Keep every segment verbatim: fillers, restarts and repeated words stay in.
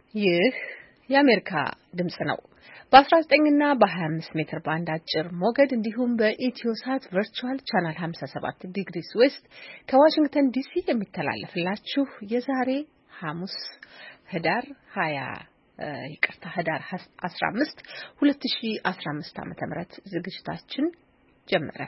ይህ የአሜሪካ ድምጽ ነው። በ19 እና በ25 ሜትር ባንድ አጭር ሞገድ እንዲሁም በኢትዮሳት ቨርቹዋል ቻናል ሃምሳ ሰባት ዲግሪስ ዌስት ከዋሽንግተን ዲሲ የሚተላለፍላችሁ የዛሬ ሐሙስ ህዳር ሃያ ይቅርታ ህዳር አስራ አምስት ሁለት ሺህ አስራ አምስት ዓመተ ምህረት ዝግጅታችን ጀመረ።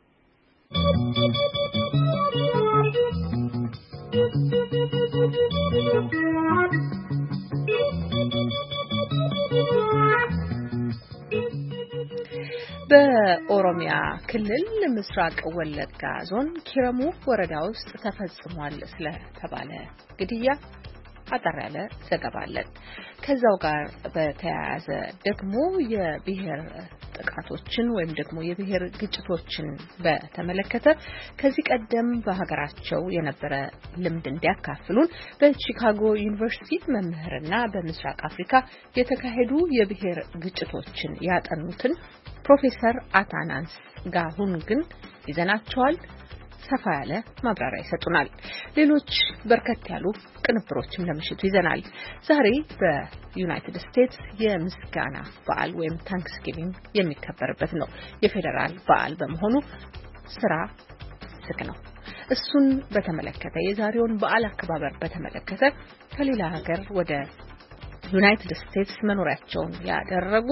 በኦሮሚያ ክልል ምስራቅ ወለጋ ዞን ኪረሙ ወረዳ ውስጥ ተፈጽሟል ስለተባለ ግድያ አጠር ያለ ዘገባ አለን። ከዛው ጋር በተያያዘ ደግሞ የብሔር ጥቃቶችን ወይም ደግሞ የብሔር ግጭቶችን በተመለከተ ከዚህ ቀደም በሀገራቸው የነበረ ልምድ እንዲያካፍሉን በቺካጎ ዩኒቨርሲቲ መምህርና በምስራቅ አፍሪካ የተካሄዱ የብሔር ግጭቶችን ያጠኑትን ፕሮፌሰር አታናንስ ጋሁን ግን ይዘናቸዋል። ሰፋ ያለ ማብራሪያ ይሰጡናል። ሌሎች በርከት ያሉ ቅንብሮችም ለምሽቱ ይዘናል። ዛሬ በዩናይትድ ስቴትስ የምስጋና በዓል ወይም ታንክስጊቪንግ የሚከበርበት ነው። የፌደራል በዓል በመሆኑ ስራ ዝግ ነው። እሱን በተመለከተ የዛሬውን በዓል አከባበር በተመለከተ ከሌላ ሀገር ወደ ዩናይትድ ስቴትስ መኖሪያቸውን ያደረጉ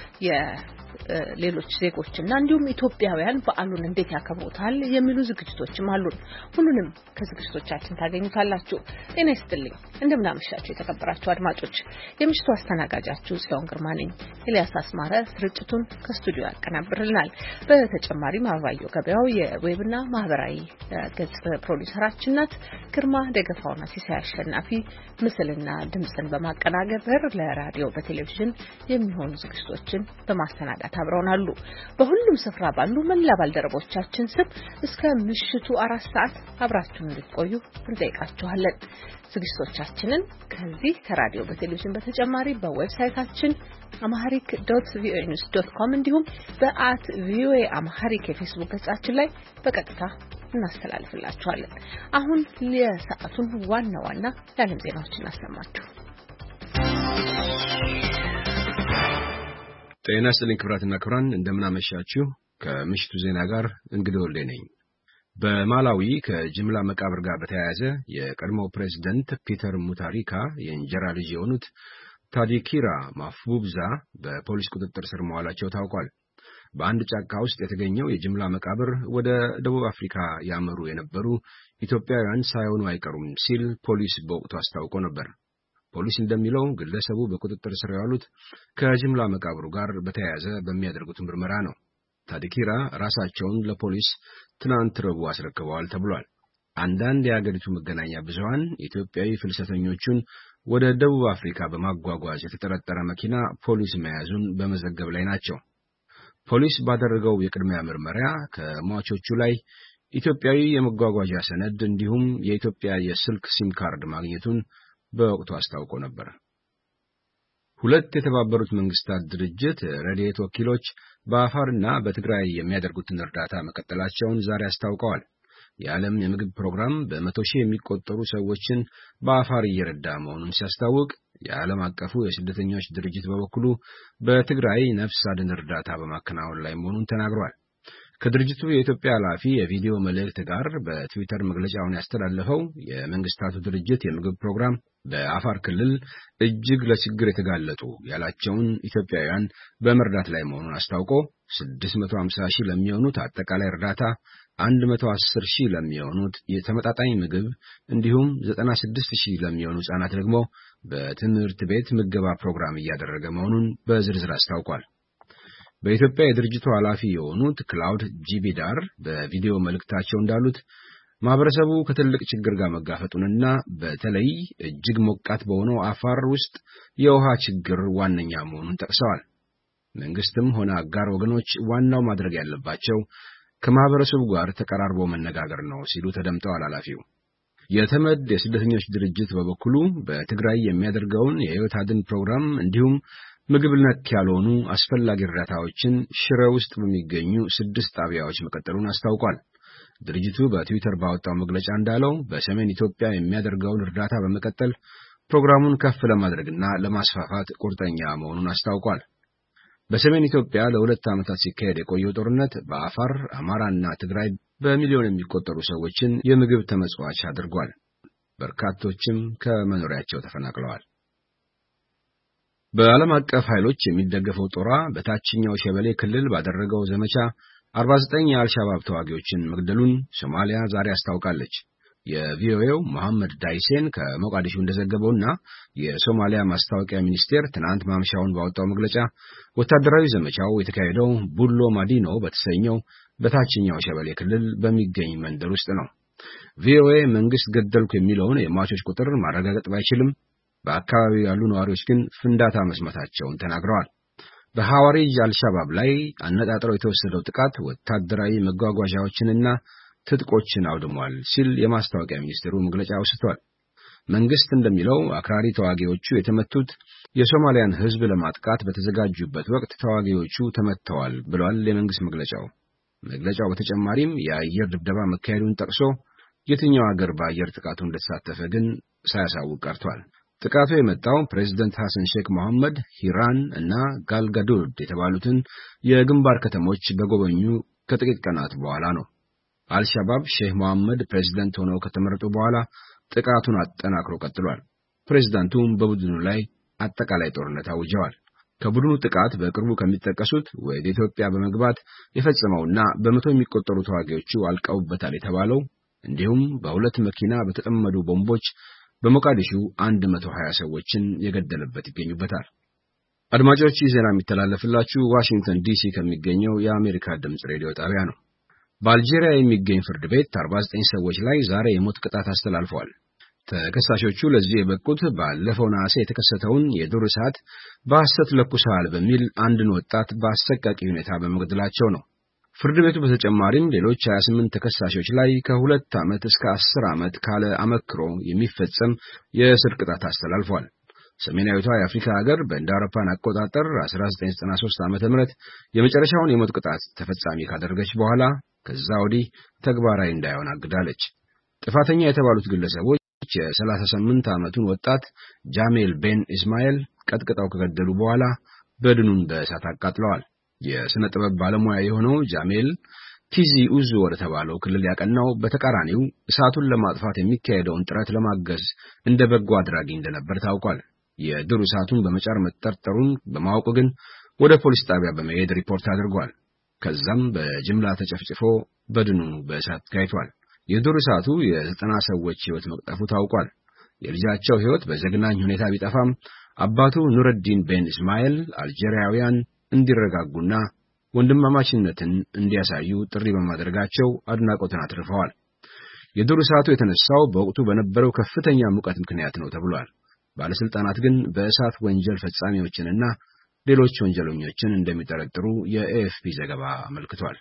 የሌሎች ዜጎችና እንዲሁም ኢትዮጵያውያን በዓሉን እንዴት ያከብሩታል የሚሉ ዝግጅቶችም አሉን። ሁሉንም ከዝግጅቶቻችን ታገኙታላችሁ። ጤና ይስጥልኝ። እንደምን አመሻችሁ የተከበራችሁ አድማጮች። የምሽቱ አስተናጋጃችሁ ጽዮን ግርማ ነኝ። ኤልያስ አስማረ ስርጭቱን ከስቱዲዮ ያቀናብርልናል። በተጨማሪም አበባየሁ ገበያው የዌብና ማህበራዊ ገጽ ፕሮዲውሰራችን ናት። ግርማ ደገፋውና ሲሳይ አሸናፊ ምስልና ድምጽን በማቀናበር ለራዲዮ በቴሌቪዥን የሚሆኑ ዝግጅቶችን በማስተናገድ አብረውናሉ። በሁሉም ስፍራ ባሉ መላ ባልደረቦቻችን ስም እስከ ምሽቱ አራት ሰዓት አብራችሁን እንድትቆዩ እንጠይቃችኋለን። ዝግጅቶቻችንን ከዚህ ከራዲዮ በቴሌቪዥን በተጨማሪ በዌብሳይታችን amharic dot v o a news dot com እንዲሁም በአት ቪኦኤ amharic የፌስቡክ ገጻችን ላይ በቀጥታ እናስተላልፍላችኋለን። አሁን ለሰዓቱን ዋና ዋና የዓለም ዜናዎችን እናሰማችሁ። ጤና ይስጥልኝ ክብራትና ክብራን፣ እንደምን አመሻችሁ። ከምሽቱ ዜና ጋር እንግዲህ ወልዴ ነኝ። በማላዊ ከጅምላ መቃብር ጋር በተያያዘ የቀድሞው ፕሬዝዳንት ፒተር ሙታሪካ የእንጀራ ልጅ የሆኑት ታዲኪራ ማፉብዛ በፖሊስ ቁጥጥር ስር መዋላቸው ታውቋል። በአንድ ጫካ ውስጥ የተገኘው የጅምላ መቃብር ወደ ደቡብ አፍሪካ ያመሩ የነበሩ ኢትዮጵያውያን ሳይሆኑ አይቀሩም ሲል ፖሊስ በወቅቱ አስታውቆ ነበር። ፖሊስ እንደሚለው ግለሰቡ በቁጥጥር ስር ያሉት ከጅምላ መቃብሩ ጋር በተያያዘ በሚያደርጉት ምርመራ ነው። ታዲኪራ ራሳቸውን ለፖሊስ ትናንት ረቡዕ አስረክበዋል ተብሏል። አንዳንድ የአገሪቱ መገናኛ ብዙሃን ኢትዮጵያዊ ፍልሰተኞቹን ወደ ደቡብ አፍሪካ በማጓጓዝ የተጠረጠረ መኪና ፖሊስ መያዙን በመዘገብ ላይ ናቸው። ፖሊስ ባደረገው የቅድሚያ ምርመራ ከሟቾቹ ላይ ኢትዮጵያዊ የመጓጓዣ ሰነድ እንዲሁም የኢትዮጵያ የስልክ ሲም ካርድ ማግኘቱን በወቅቱ አስታውቆ ነበር። ሁለት የተባበሩት መንግስታት ድርጅት ረድኤት ወኪሎች በአፋርና በትግራይ የሚያደርጉትን እርዳታ መቀጠላቸውን ዛሬ አስታውቀዋል። የዓለም የምግብ ፕሮግራም በመቶ ሺህ የሚቆጠሩ ሰዎችን በአፋር እየረዳ መሆኑን ሲያስታውቅ፣ የዓለም አቀፉ የስደተኞች ድርጅት በበኩሉ በትግራይ ነፍስ አድን እርዳታ በማከናወን ላይ መሆኑን ተናግሯል። ከድርጅቱ የኢትዮጵያ ኃላፊ የቪዲዮ መልእክት ጋር በትዊተር መግለጫውን ያስተላለፈው የመንግስታቱ ድርጅት የምግብ ፕሮግራም በአፋር ክልል እጅግ ለችግር የተጋለጡ ያላቸውን ኢትዮጵያውያን በመርዳት ላይ መሆኑን አስታውቆ ስድስት መቶ ሃምሳ ሺህ ለሚሆኑት አጠቃላይ እርዳታ፣ አንድ መቶ አስር ሺህ ለሚሆኑት የተመጣጣኝ ምግብ እንዲሁም ዘጠና ስድስት ሺህ ለሚሆኑ ህጻናት ደግሞ በትምህርት ቤት ምገባ ፕሮግራም እያደረገ መሆኑን በዝርዝር አስታውቋል። በኢትዮጵያ የድርጅቱ ኃላፊ የሆኑት ክላውድ ጂቢዳር በቪዲዮ መልእክታቸው እንዳሉት ማህበረሰቡ ከትልቅ ችግር ጋር መጋፈጡንና በተለይ እጅግ ሞቃት በሆነው አፋር ውስጥ የውሃ ችግር ዋነኛ መሆኑን ጠቅሰዋል። መንግስትም ሆነ አጋር ወገኖች ዋናው ማድረግ ያለባቸው ከማህበረሰቡ ጋር ተቀራርቦ መነጋገር ነው ሲሉ ተደምጠዋል ኃላፊው። የተመድ የስደተኞች ድርጅት በበኩሉ በትግራይ የሚያደርገውን የህይወት አድን ፕሮግራም እንዲሁም ምግብ ነክ ያልሆኑ አስፈላጊ እርዳታዎችን ሽረ ውስጥ በሚገኙ ስድስት ጣቢያዎች መቀጠሉን አስታውቋል። ድርጅቱ በትዊተር ባወጣው መግለጫ እንዳለው በሰሜን ኢትዮጵያ የሚያደርገውን እርዳታ በመቀጠል ፕሮግራሙን ከፍ ለማድረግና ለማስፋፋት ቁርጠኛ መሆኑን አስታውቋል። በሰሜን ኢትዮጵያ ለሁለት ዓመታት ሲካሄድ የቆየው ጦርነት በአፋር፣ አማራና ትግራይ በሚሊዮን የሚቆጠሩ ሰዎችን የምግብ ተመጽዋች አድርጓል። በርካቶችም ከመኖሪያቸው ተፈናቅለዋል። በዓለም አቀፍ ኃይሎች የሚደገፈው ጦሯ በታችኛው ሸበሌ ክልል ባደረገው ዘመቻ አርባ ዘጠኝ የአልሻባብ ተዋጊዎችን መግደሉን ሶማሊያ ዛሬ አስታውቃለች። የቪኦኤው መሐመድ ዳይሴን ከሞቃዲሾ እንደዘገበውና የሶማሊያ ማስታወቂያ ሚኒስቴር ትናንት ማምሻውን ባወጣው መግለጫ ወታደራዊ ዘመቻው የተካሄደው ቡሎ ማዲኖ በተሰኘው በታችኛው ሸበሌ ክልል በሚገኝ መንደር ውስጥ ነው። ቪኦኤ መንግስት ገደልኩ የሚለውን የሟቾች ቁጥር ማረጋገጥ ባይችልም በአካባቢው ያሉ ነዋሪዎች ግን ፍንዳታ መስማታቸውን ተናግረዋል። በሐዋሪጅ አልሻባብ ላይ አነጣጥረው የተወሰደው ጥቃት ወታደራዊ መጓጓዣዎችንና ትጥቆችን አውድሟል ሲል የማስታወቂያ ሚኒስቴሩ መግለጫ አውስቷል። መንግስት እንደሚለው አክራሪ ተዋጊዎቹ የተመቱት የሶማሊያን ሕዝብ ለማጥቃት በተዘጋጁበት ወቅት ተዋጊዎቹ ተመተዋል ብሏል የመንግስት መግለጫው። መግለጫው በተጨማሪም የአየር ድብደባ መካሄዱን ጠቅሶ የትኛው ሀገር በአየር ጥቃቱ እንደተሳተፈ ግን ሳያሳውቅ ቀርቷል። ጥቃቱ የመጣው ፕሬዝዳንት ሐሰን ሼክ መሐመድ ሂራን እና ጋልጋዱድ የተባሉትን የግንባር ከተሞች በጎበኙ ከጥቂት ቀናት በኋላ ነው። አልሻባብ ሼህ መሐመድ ፕሬዝዳንት ሆነው ከተመረጡ በኋላ ጥቃቱን አጠናክሮ ቀጥሏል። ፕሬዝዳንቱም በቡድኑ ላይ አጠቃላይ ጦርነት አውጀዋል። ከቡድኑ ጥቃት በቅርቡ ከሚጠቀሱት ወደ ኢትዮጵያ በመግባት የፈጸመውና በመቶ የሚቆጠሩ ተዋጊዎቹ አልቀውበታል የተባለው እንዲሁም በሁለት መኪና በተጠመዱ ቦምቦች በሞቃዲሾ መቶ ሀያ ሰዎችን የገደለበት ይገኙበታል። አድማጮች፣ ይህ ዜና የሚተላለፍላችሁ ዋሽንግተን ዲሲ ከሚገኘው የአሜሪካ ድምጽ ሬዲዮ ጣቢያ ነው። በአልጄሪያ የሚገኝ ፍርድ ቤት አርባ ዘጠኝ ሰዎች ላይ ዛሬ የሞት ቅጣት አስተላልፏል። ተከሳሾቹ ለዚህ የበቁት ባለፈው ነሐሴ የተከሰተውን የዱር እሳት በሐሰት ለኩሰዋል በሚል አንድን ወጣት በአሰቃቂ ሁኔታ በመግደላቸው ነው። ፍርድ ቤቱ በተጨማሪም ሌሎች ሀያ ስምንት ተከሳሾች ላይ ከሁለት ዓመት እስከ አስር ዓመት ካለ አመክሮ የሚፈጸም የእስር ቅጣት አስተላልፏል። ሰሜናዊቷ የአፍሪካ ሀገር በእንደ አውሮፓውያን አቆጣጠር አስራ ዘጠኝ ዘጠና ሶስት ዓመተ ምህረት የመጨረሻውን የሞት ቅጣት ተፈጻሚ ካደረገች በኋላ ከዛ ወዲህ ተግባራዊ እንዳይሆን አግዳለች። ጥፋተኛ የተባሉት ግለሰቦች የሰላሳ ስምንት ዓመቱን ወጣት ጃሜል ቤን ኢስማኤል ቀጥቅጠው ከገደሉ በኋላ በድኑን በእሳት አቃጥለዋል። የሥነ ጥበብ ባለሙያ የሆነው ጃሜል ቲዚ ኡዙ ወደ ተባለው ክልል ያቀናው በተቃራኒው እሳቱን ለማጥፋት የሚካሄደውን ጥረት ለማገዝ እንደ በጎ አድራጊ እንደነበር ታውቋል። የዱር እሳቱን በመጫር መጠርጠሩን በማወቁ ግን ወደ ፖሊስ ጣቢያ በመሄድ ሪፖርት አድርጓል። ከዛም በጅምላ ተጨፍጭፎ በድኑ በእሳት ጋይቷል። የዱር እሳቱ የዘጠና ሰዎች ሕይወት መቅጠፉ ታውቋል። የልጃቸው ሕይወት በዘግናኝ ሁኔታ ቢጠፋም አባቱ ኑረዲን ቤን ኢስማኤል አልጄሪያውያን እንዲረጋጉና ወንድማማችነትን እንዲያሳዩ ጥሪ በማድረጋቸው አድናቆትን አትርፈዋል። የዱር እሳቱ የተነሳው በወቅቱ በነበረው ከፍተኛ ሙቀት ምክንያት ነው ተብሏል። ባለስልጣናት ግን በእሳት ወንጀል ፈጻሚዎችንና ሌሎች ወንጀለኞችን እንደሚጠረጥሩ የኤኤፍፒ ዘገባ አመልክቷል።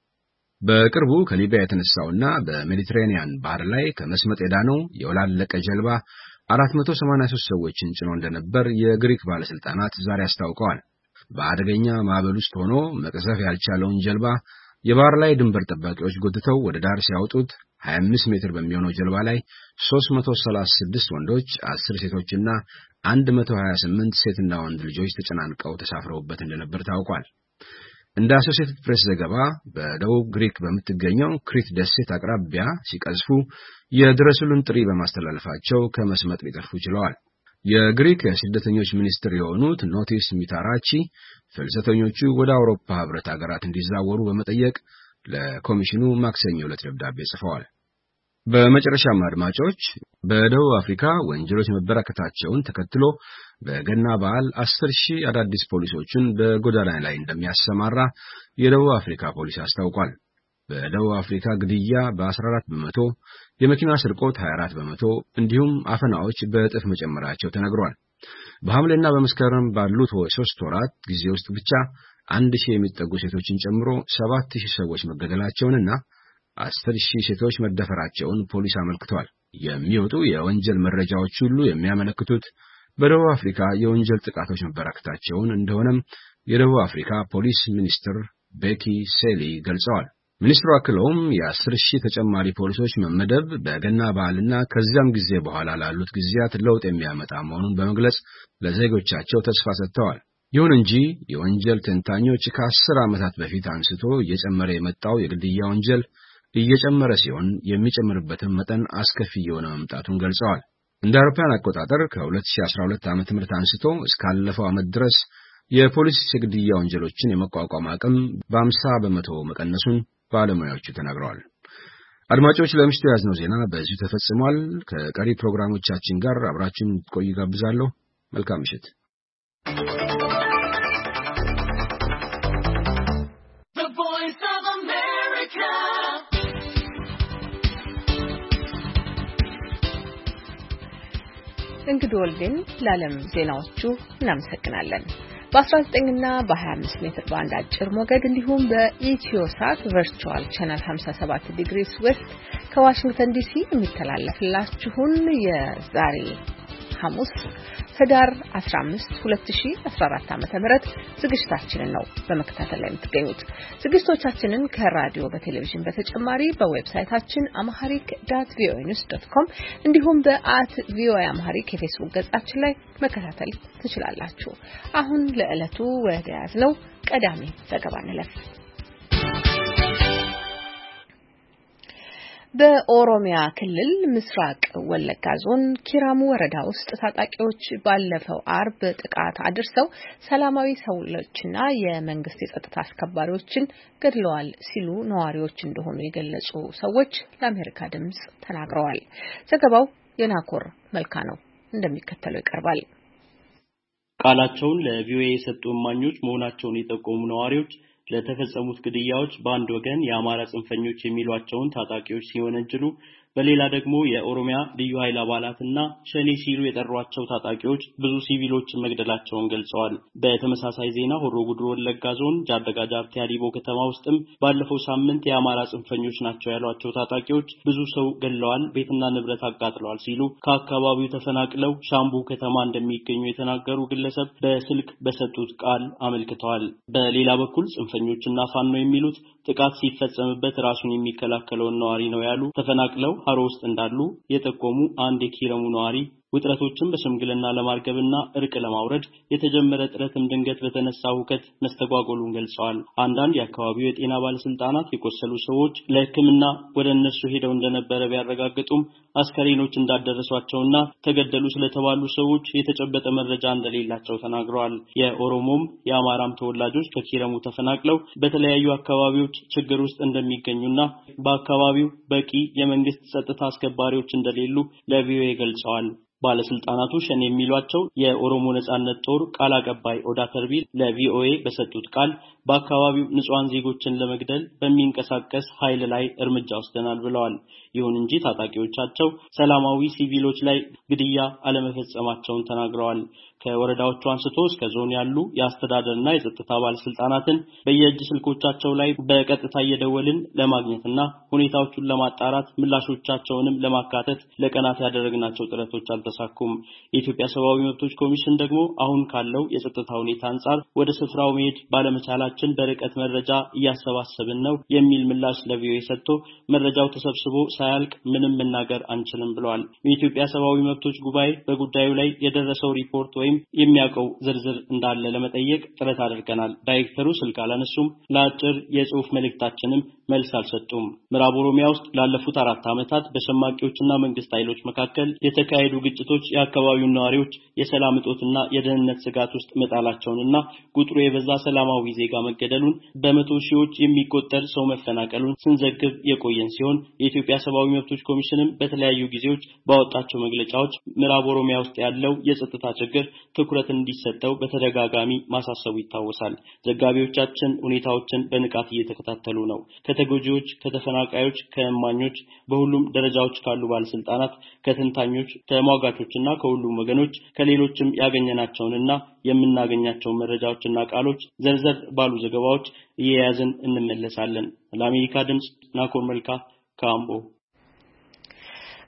በቅርቡ ከሊቢያ የተነሳውና በሜዲትሬኒያን ባህር ላይ ከመስመጥ የዳነው የወላለቀ ጀልባ አራት መቶ ሰማንያ ሶስት ሰዎችን ጭኖ እንደነበር የግሪክ ባለስልጣናት ዛሬ አስታውቀዋል። በአደገኛ ማዕበል ውስጥ ሆኖ መቅዘፍ ያልቻለውን ጀልባ የባህር ላይ ድንበር ጠባቂዎች ጎትተው ወደ ዳር ሲያወጡት ሀያ አምስት ሜትር በሚሆነው ጀልባ ላይ ሶስት መቶ ሰላሳ ስድስት ወንዶች፣ አስር ሴቶችና መቶ ሀያ ስምንት ሴትና ወንድ ልጆች ተጨናንቀው ተሳፍረውበት እንደነበር ታውቋል። እንደ አሶሲኤትድ ፕሬስ ዘገባ በደቡብ ግሪክ በምትገኘው ክሪት ደሴት አቅራቢያ ሲቀዝፉ የድረሱልን ጥሪ በማስተላለፋቸው ከመስመጥ ሊተርፉ ችለዋል። የግሪክ የስደተኞች ሚኒስትር የሆኑት ኖቲስ ሚታራቺ ፍልሰተኞቹ ወደ አውሮፓ ህብረት ሀገራት እንዲዛወሩ በመጠየቅ ለኮሚሽኑ ማክሰኞ ዕለት ደብዳቤ ጽፈዋል። በመጨረሻም አድማጮች፣ በደቡብ አፍሪካ ወንጀሎች መበራከታቸውን ተከትሎ በገና በዓል አስር ሺህ አዳዲስ ፖሊሶችን በጎዳና ላይ እንደሚያሰማራ የደቡብ አፍሪካ ፖሊስ አስታውቋል። በደቡብ አፍሪካ ግድያ በአስራ አራት በመቶ፣ የመኪና ስርቆት ሀያ አራት በመቶ እንዲሁም አፈናዎች በእጥፍ መጨመራቸው ተነግሯል። በሐምሌና በመስከረም ባሉት ሶስት ወራት ጊዜ ውስጥ ብቻ አንድ ሺህ የሚጠጉ ሴቶችን ጨምሮ ሰባት ሺህ ሰዎች መገደላቸውንና አስር ሺህ ሴቶች መደፈራቸውን ፖሊስ አመልክቷል። የሚወጡ የወንጀል መረጃዎች ሁሉ የሚያመለክቱት በደቡብ አፍሪካ የወንጀል ጥቃቶች መበራከታቸውን እንደሆነም የደቡብ አፍሪካ ፖሊስ ሚኒስትር ቤኪ ሴሊ ገልጸዋል። ሚኒስትሩ አክለውም የአስር ሺህ ተጨማሪ ፖሊሶች መመደብ በገና በዓልና ከዚያም ጊዜ በኋላ ላሉት ጊዜያት ለውጥ የሚያመጣ መሆኑን በመግለጽ ለዜጎቻቸው ተስፋ ሰጥተዋል። ይሁን እንጂ የወንጀል ተንታኞች ከአስር ዓመታት በፊት አንስቶ እየጨመረ የመጣው የግድያ ወንጀል እየጨመረ ሲሆን የሚጨምርበትን መጠን አስከፊ የሆነ መምጣቱን ገልጸዋል። እንደ አውሮፓውያን አቆጣጠር ከ2012 ዓመተ ምህረት አንስቶ እስካለፈው ዓመት ድረስ የፖሊስ የግድያ ወንጀሎችን የመቋቋም አቅም በ50 በመቶ መቀነሱን ባለሙያዎቹ ተናግረዋል። አድማጮች ለምሽቱ ያዝነው ዜና በዚሁ ተፈጽሟል። ከቀሪ ፕሮግራሞቻችን ጋር አብራችሁን ቆዩ ጋብዛለሁ። መልካም ምሽት። እንግዲህ ወልደን ለዓለም ዜናዎቹ እናመሰግናለን። በ19 እና በ25 ሜትር ባንድ አጭር ሞገድ እንዲሁም በኢትዮሳት ቨርቹዋል ቻናል ሃምሳ ሰባት ዲግሪስ ዌስት ከዋሽንግተን ዲሲ የሚተላለፍላችሁን የዛሬ ሐሙስ ህዳር አስራ አምስት ሁለት ሺህ አስራ አራት ዓመተ ምህረት ዝግጅታችንን ነው በመከታተል ላይ የምትገኙት። ዝግጅቶቻችንን ከራዲዮ በቴሌቪዥን በተጨማሪ በዌብሳይታችን amharic dot voa news dot com እንዲሁም በአት voa amharic የፌስቡክ ገጻችን ላይ መከታተል ትችላላችሁ። አሁን ለዕለቱ ወደ ያዝነው ቀዳሚ ዘገባ እንለፍ። በኦሮሚያ ክልል ምስራቅ ወለጋ ዞን ኪራሙ ወረዳ ውስጥ ታጣቂዎች ባለፈው አርብ ጥቃት አድርሰው ሰላማዊ ሰዎችና የመንግስት የጸጥታ አስከባሪዎችን ገድለዋል ሲሉ ነዋሪዎች እንደሆኑ የገለጹ ሰዎች ለአሜሪካ ድምጽ ተናግረዋል። ዘገባው የናኮር መልካ ነው፣ እንደሚከተለው ይቀርባል። ቃላቸውን ለቪኦኤ የሰጡ እማኞች መሆናቸውን የጠቆሙ ነዋሪዎች ለተፈጸሙት ግድያዎች በአንድ ወገን የአማራ ጽንፈኞች የሚሏቸውን ታጣቂዎች ሲወነጅሉ በሌላ ደግሞ የኦሮሚያ ልዩ ኃይል አባላትና ሸኔ ሲሉ የጠሯቸው ታጣቂዎች ብዙ ሲቪሎችን መግደላቸውን ገልጸዋል። በተመሳሳይ ዜና ሆሮ ጉዱሩ ወለጋ ዞን ጃርደጋ ጃርቴ አሊቦ ከተማ ውስጥም ባለፈው ሳምንት የአማራ ጽንፈኞች ናቸው ያሏቸው ታጣቂዎች ብዙ ሰው ገድለዋል፣ ቤትና ንብረት አቃጥለዋል ሲሉ ከአካባቢው ተፈናቅለው ሻምቡ ከተማ እንደሚገኙ የተናገሩ ግለሰብ በስልክ በሰጡት ቃል አመልክተዋል። በሌላ በኩል ጽንፈኞችና ፋኖ የሚሉት ጥቃት ሲፈጸምበት ራሱን የሚከላከለውን ነዋሪ ነው ያሉ ተፈናቅለው ሀሮ ውስጥ እንዳሉ የጠቆሙ አንድ የኪረሙ ነዋሪ ውጥረቶችን በሽምግልና ለማርገብና እርቅ ለማውረድ የተጀመረ ጥረትም ድንገት በተነሳ ሁከት መስተጓጎሉን ገልጸዋል። አንዳንድ የአካባቢው የጤና ባለስልጣናት የቆሰሉ ሰዎች ለሕክምና ወደ እነሱ ሄደው እንደነበረ ቢያረጋግጡም አስከሬኖች እንዳደረሷቸውና ተገደሉ ስለተባሉ ሰዎች የተጨበጠ መረጃ እንደሌላቸው ተናግረዋል። የኦሮሞም የአማራም ተወላጆች ከኪረሙ ተፈናቅለው በተለያዩ አካባቢዎች ችግር ውስጥ እንደሚገኙና በአካባቢው በቂ የመንግስት ጸጥታ አስከባሪዎች እንደሌሉ ለቪኦኤ ገልጸዋል። ባለስልጣናቱ ሸኔ የሚሏቸው የኦሮሞ ነጻነት ጦር ቃል አቀባይ ኦዳ ተርቢል ለቪኦኤ በሰጡት ቃል በአካባቢው ንጹሃን ዜጎችን ለመግደል በሚንቀሳቀስ ኃይል ላይ እርምጃ ወስደናል ብለዋል። ይሁን እንጂ ታጣቂዎቻቸው ሰላማዊ ሲቪሎች ላይ ግድያ አለመፈጸማቸውን ተናግረዋል። ከወረዳዎቹ አንስቶ እስከ ዞን ያሉ የአስተዳደርና የጸጥታ ባለስልጣናትን በየእጅ ስልኮቻቸው ላይ በቀጥታ እየደወልን ለማግኘትና ሁኔታዎቹን ለማጣራት ምላሾቻቸውንም ለማካተት ለቀናት ያደረግናቸው ጥረቶች አልተሳኩም። የኢትዮጵያ ሰብአዊ መብቶች ኮሚሽን ደግሞ አሁን ካለው የጸጥታ ሁኔታ አንጻር ወደ ስፍራው መሄድ ባለመቻላችን በርቀት መረጃ እያሰባሰብን ነው የሚል ምላሽ ለቪኦኤ ሰጥቶ መረጃው ተሰብስቦ ሳያልቅ ምንም መናገር አንችልም ብለዋል። የኢትዮጵያ ሰብአዊ መብቶች ጉባኤ በጉዳዩ ላይ የደረሰው ሪፖርት ወይም የሚያውቀው ዝርዝር እንዳለ ለመጠየቅ ጥረት አድርገናል። ዳይሬክተሩ ስልክ አላነሱም። ለአጭር የጽሁፍ መልእክታችንም መልስ አልሰጡም። ምዕራብ ኦሮሚያ ውስጥ ላለፉት አራት ዓመታት በሸማቂዎችና መንግስት ኃይሎች መካከል የተካሄዱ ግጭቶች የአካባቢውን ነዋሪዎች የሰላም እጦትና የደህንነት ስጋት ውስጥ መጣላቸውንና ቁጥሩ የበዛ ሰላማዊ ዜጋ መገደሉን በመቶ ሺዎች የሚቆጠር ሰው መፈናቀሉን ስንዘግብ የቆየን ሲሆን የኢትዮጵያ ሰብአዊ መብቶች ኮሚሽንም በተለያዩ ጊዜዎች ባወጣቸው መግለጫዎች ምዕራብ ኦሮሚያ ውስጥ ያለው የጸጥታ ችግር ትኩረት እንዲሰጠው በተደጋጋሚ ማሳሰቡ ይታወሳል። ዘጋቢዎቻችን ሁኔታዎችን በንቃት እየተከታተሉ ነው። ከተጎጂዎች፣ ከተፈናቃዮች፣ ከእማኞች በሁሉም ደረጃዎች ካሉ ባለስልጣናት፣ ከተንታኞች፣ ተሟጋቾችና ከሁሉም ወገኖች ከሌሎችም ያገኘናቸውንና የምናገኛቸውን መረጃዎችና ቃሎች ዘርዘር ባሉ ዘገባዎች እየያዝን እንመለሳለን። ለአሜሪካ ድምጽ ናኮር መልካ ካምቦ።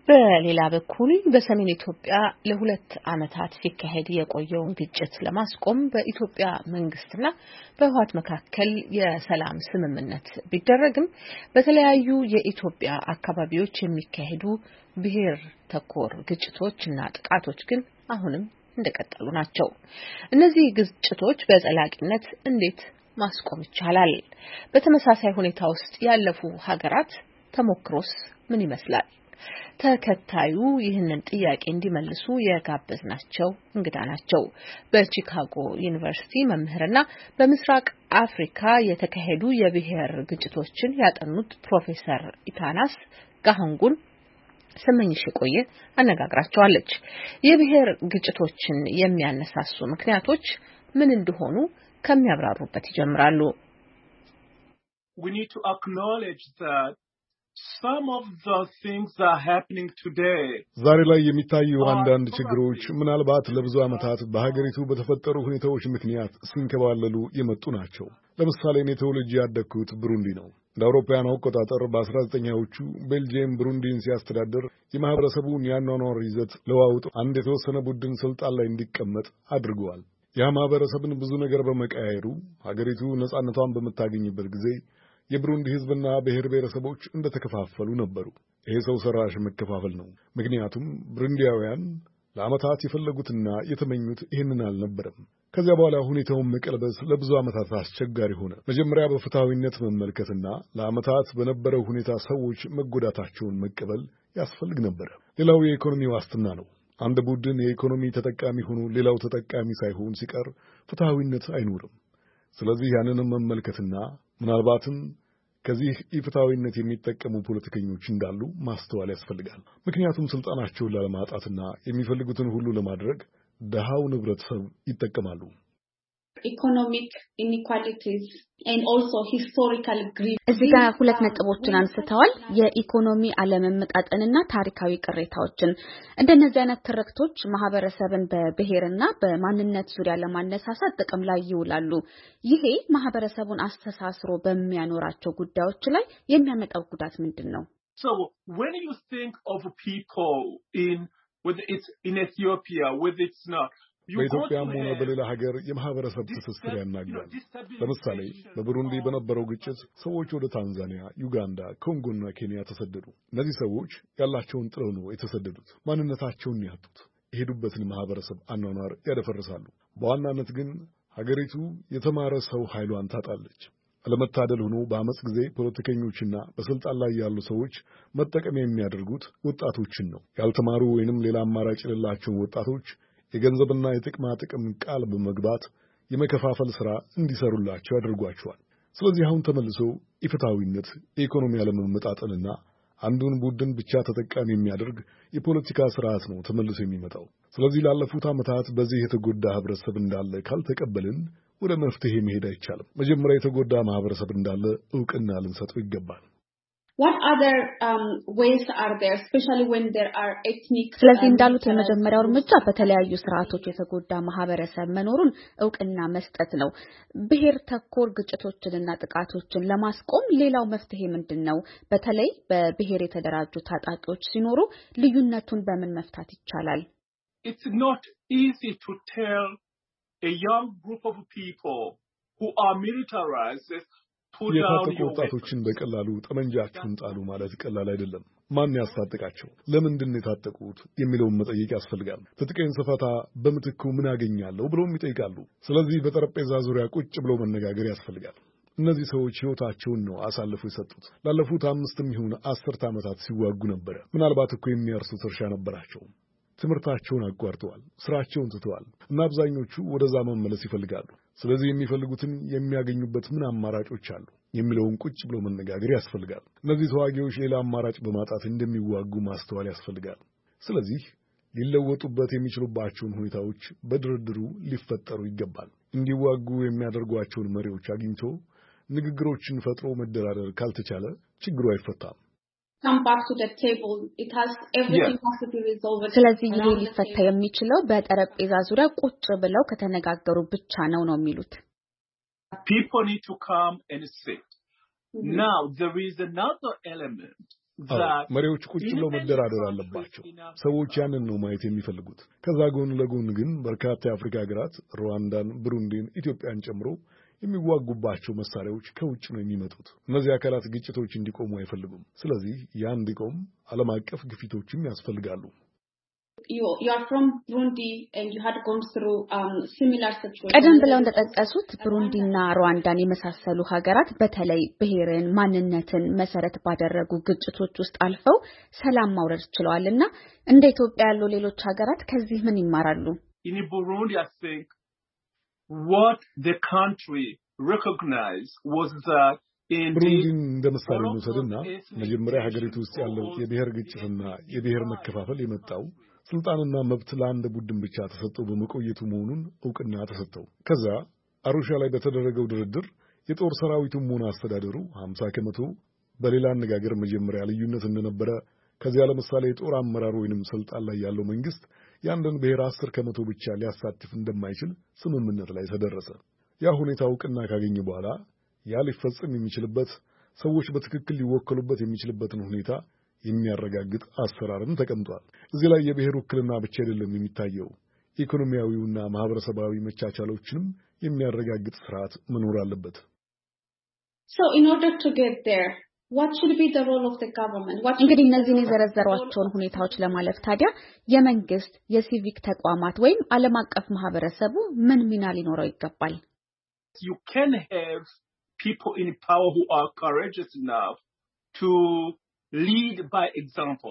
በሌላ በኩል በሰሜን ኢትዮጵያ ለሁለት ዓመታት ሲካሄድ የቆየውን ግጭት ለማስቆም በኢትዮጵያ መንግስትና በህወሓት መካከል የሰላም ስምምነት ቢደረግም በተለያዩ የኢትዮጵያ አካባቢዎች የሚካሄዱ ብሔር ተኮር ግጭቶችና ጥቃቶች ግን አሁንም እንደቀጠሉ ናቸው። እነዚህ ግጭቶች በዘላቂነት እንዴት ማስቆም ይቻላል? በተመሳሳይ ሁኔታ ውስጥ ያለፉ ሀገራት ተሞክሮስ ምን ይመስላል? ተከታዩ ይህንን ጥያቄ እንዲመልሱ የጋበዝናቸው እንግዳ ናቸው። በቺካጎ ዩኒቨርሲቲ መምህርና በምስራቅ አፍሪካ የተካሄዱ የብሔር ግጭቶችን ያጠኑት ፕሮፌሰር ኢታናስ ጋሃንጉን ስመኝሽ ቆየ አነጋግራቸዋለች። የብሔር ግጭቶችን የሚያነሳሱ ምክንያቶች ምን እንደሆኑ ከሚያብራሩበት ይጀምራሉ። We need to acknowledge that some of the things that are happening today ዛሬ ላይ የሚታዩ አንዳንድ ችግሮች ምናልባት ለብዙ ዓመታት በሀገሪቱ በተፈጠሩ ሁኔታዎች ምክንያት ሲንከባለሉ የመጡ ናቸው። ለምሳሌ እኔ ተወልጄ ያደግኩት ብሩንዲ ነው። እንደ አውሮፓውያን አቆጣጠር በአስራ ዘጠናዎቹ ቤልጂየም ብሩንዲን ሲያስተዳድር የማህበረሰቡን ያኗኗር ይዘት ለዋውጦ አንድ የተወሰነ ቡድን ስልጣን ላይ እንዲቀመጥ አድርገዋል። ያ ማህበረሰብን ብዙ ነገር በመቀያየሩ ሀገሪቱ ነጻነቷን በምታገኝበት ጊዜ የብሩንዲ ህዝብና ብሔር ብሔረሰቦች እንደተከፋፈሉ ነበሩ። ይሄ ሰው ሰራሽ መከፋፈል ነው። ምክንያቱም ብሩንዲያውያን ለዓመታት የፈለጉትና የተመኙት ይህንን አልነበረም። ከዚያ በኋላ ሁኔታውን መቀልበስ ለብዙ ዓመታት አስቸጋሪ ሆነ። መጀመሪያ በፍትሃዊነት መመልከትና ለዓመታት በነበረው ሁኔታ ሰዎች መጎዳታቸውን መቀበል ያስፈልግ ነበር። ሌላው የኢኮኖሚ ዋስትና ነው። አንድ ቡድን የኢኮኖሚ ተጠቃሚ ሆኖ ሌላው ተጠቃሚ ሳይሆን ሲቀር ፍትሃዊነት አይኖርም። ስለዚህ ያንንም መመልከትና ምናልባትም ከዚህ ኢፍትሃዊነት የሚጠቀሙ ፖለቲከኞች እንዳሉ ማስተዋል ያስፈልጋል። ምክንያቱም ስልጣናቸውን ላለማጣትና የሚፈልጉትን ሁሉ ለማድረግ ደሃው ህብረተሰብ ይጠቀማሉ። economic inequalities and also historical grief እዚህ ጋር ሁለት ነጥቦችን አንስተዋል። የኢኮኖሚ አለመመጣጠንና ታሪካዊ ቅሬታዎችን። እንደነዚህ አይነት ትርክቶች ማህበረሰብን በብሔርና በማንነት ዙሪያ ለማነሳሳት ጥቅም ላይ ይውላሉ። ይሄ ማህበረሰቡን አስተሳስሮ በሚያኖራቸው ጉዳዮች ላይ የሚያመጣው ጉዳት ምንድነው? So when you think of people in with it's in Ethiopia with it's not በኢትዮጵያም ሆነ በሌላ ሀገር የማህበረሰብ ትስስር ያናጋል። ለምሳሌ በብሩንዲ በነበረው ግጭት ሰዎች ወደ ታንዛኒያ፣ ዩጋንዳ፣ ኮንጎና ኬንያ ተሰደዱ። እነዚህ ሰዎች ያላቸውን ጥለው ነው የተሰደዱት። ማንነታቸውን ያጡት፣ የሄዱበትን ማህበረሰብ አኗኗር ያደፈርሳሉ። በዋናነት ግን ሀገሪቱ የተማረ ሰው ኃይሏን ታጣለች። አለመታደል ሆኖ በአመጽ ጊዜ ፖለቲከኞችና በስልጣን ላይ ያሉ ሰዎች መጠቀም የሚያደርጉት ወጣቶችን ነው። ያልተማሩ ወይንም ሌላ አማራጭ የሌላቸው ወጣቶች የገንዘብና የጥቅማ ጥቅም ቃል በመግባት የመከፋፈል ሥራ እንዲሰሩላቸው ያደርጓቸዋል። ስለዚህ አሁን ተመልሶ ኢፍትሃዊነት፣ የኢኮኖሚ አለመመጣጠንና አንዱን ቡድን ብቻ ተጠቃሚ የሚያደርግ የፖለቲካ ስርዓት ነው ተመልሶ የሚመጣው። ስለዚህ ላለፉት ዓመታት በዚህ የተጎዳ ህብረተሰብ እንዳለ ካልተቀበልን ወደ መፍትሄ መሄድ አይቻልም። መጀመሪያ የተጎዳ ማህበረሰብ እንዳለ ዕውቅና ልንሰጠው ይገባል። What other um, ways are there, especially when there are ethnic? ስለዚህ እንዳሉት የመጀመሪያው እርምጃ በተለያዩ ስርዓቶች የተጎዳ ማህበረሰብ መኖሩን ዕውቅና መስጠት ነው። ብሔር ተኮር ግጭቶችንና ጥቃቶችን ለማስቆም ሌላው መፍትሄ ምንድነው? በተለይ በብሔር የተደራጁ ታጣቂዎች ሲኖሩ ልዩነቱን በምን መፍታት ይቻላል? It's not easy to tell a young group of people who are militarized የታጠቁ ወጣቶችን በቀላሉ ጠመንጃችሁን ጣሉ ማለት ቀላል አይደለም። ማን ያስታጠቃቸው? ለምንድን ነው የታጠቁት? የሚለውን መጠየቅ ያስፈልጋል። ትጥቄን ስፈታ በምትኩ ምን አገኛለሁ ብለውም ይጠይቃሉ። ስለዚህ በጠረጴዛ ዙሪያ ቁጭ ብለው መነጋገር ያስፈልጋል። እነዚህ ሰዎች ሕይወታቸውን ነው አሳልፈው የሰጡት። ላለፉት አምስትም ይሁን አስርት ዓመታት ሲዋጉ ነበር። ምናልባት እኮ የሚያርሱት እርሻ ነበራቸው። ትምህርታቸውን አቋርጠዋል፣ ስራቸውን ትተዋል እና አብዛኞቹ ወደዛ መመለስ ይፈልጋሉ። ስለዚህ የሚፈልጉትን የሚያገኙበት ምን አማራጮች አሉ የሚለውን ቁጭ ብሎ መነጋገር ያስፈልጋል። እነዚህ ተዋጊዎች ሌላ አማራጭ በማጣት እንደሚዋጉ ማስተዋል ያስፈልጋል። ስለዚህ ሊለወጡበት የሚችሉባቸውን ሁኔታዎች በድርድሩ ሊፈጠሩ ይገባል። እንዲዋጉ የሚያደርጓቸውን መሪዎች አግኝቶ ንግግሮችን ፈጥሮ መደራደር ካልተቻለ ችግሩ አይፈታም። Come back to the table. It has everything yeah. has to be resolved. ስለዚህ ይሄ ሊፈታ የሚችለው በጠረጴዛ ዙሪያ ቁጭ ብለው ከተነጋገሩ ብቻ ነው ነው የሚሉት። People need to come and sit. Mm-hmm. Now there is another element መሪዎች ቁጭ ብለው መደራደር አለባቸው። ሰዎች ያንን ነው ማየት የሚፈልጉት። ከዛ ጎን ለጎን ግን በርካታ የአፍሪካ ሀገራት ሩዋንዳን፣ ብሩንዲን፣ ኢትዮጵያን ጨምሮ የሚዋጉባቸው መሳሪያዎች ከውጭ ነው የሚመጡት። እነዚህ አካላት ግጭቶች እንዲቆሙ አይፈልጉም። ስለዚህ ያ እንዲቆም ዓለም አቀፍ ግፊቶችም ያስፈልጋሉ። You, you are from Burundi and you had gone through um, similar situations. ቀደም ብለው እንደጠቀሱት ብሩንዲና ሩዋንዳን የመሳሰሉ ሀገራት በተለይ ብሔርን፣ ማንነትን መሰረት ባደረጉ ግጭቶች ውስጥ አልፈው ሰላም ማውረድ ችለዋልና እንደ ኢትዮጵያ ያሉ ሌሎች ሀገራት ከዚህ ምን ይማራሉ? In Burundi, I think what the country recognized was that ብሩንዲን እንደምሳሌ እንውሰድና መጀመሪያ ሀገሪቱ ውስጥ ያለው የብሔር ግጭትና የብሔር መከፋፈል የመጣው ስልጣንና መብት ለአንድ ቡድን ብቻ ተሰጥቶ በመቆየቱ መሆኑን ዕውቅና ተሰጠው። ከዛ አሩሻ ላይ በተደረገው ድርድር የጦር ሰራዊቱም ሆነ አስተዳደሩ ሀምሳ ከመቶ በሌላ አነጋገር መጀመሪያ ልዩነት እንደነበረ፣ ከዚያ ለምሳሌ የጦር አመራር ወይንም ስልጣን ላይ ያለው መንግስት ያንድን ብሔር አስር ከመቶ ብቻ ሊያሳትፍ እንደማይችል ስምምነት ላይ ተደረሰ። ያ ሁኔታ ዕውቅና ካገኘ በኋላ ያ ሊፈጸም የሚችልበት ሰዎች በትክክል ሊወከሉበት የሚችልበትን ሁኔታ የሚያረጋግጥ አሰራርን ተቀምጧል። እዚህ ላይ የብሔር ውክልና ብቻ አይደለም የሚታየው፣ ኢኮኖሚያዊውና ማህበረሰባዊ መቻቻሎችንም የሚያረጋግጥ ስርዓት መኖር አለበት። So in order to get there, what should be the role of the government? What እንግዲህ እነዚህን የዘረዘሯቸውን ሁኔታዎች ለማለፍ ታዲያ የመንግስት የሲቪክ ተቋማት ወይም ዓለም አቀፍ ማህበረሰቡ ምን ሚና ሊኖረው ይገባል? You can have people in power who are courageous enough to lead by example.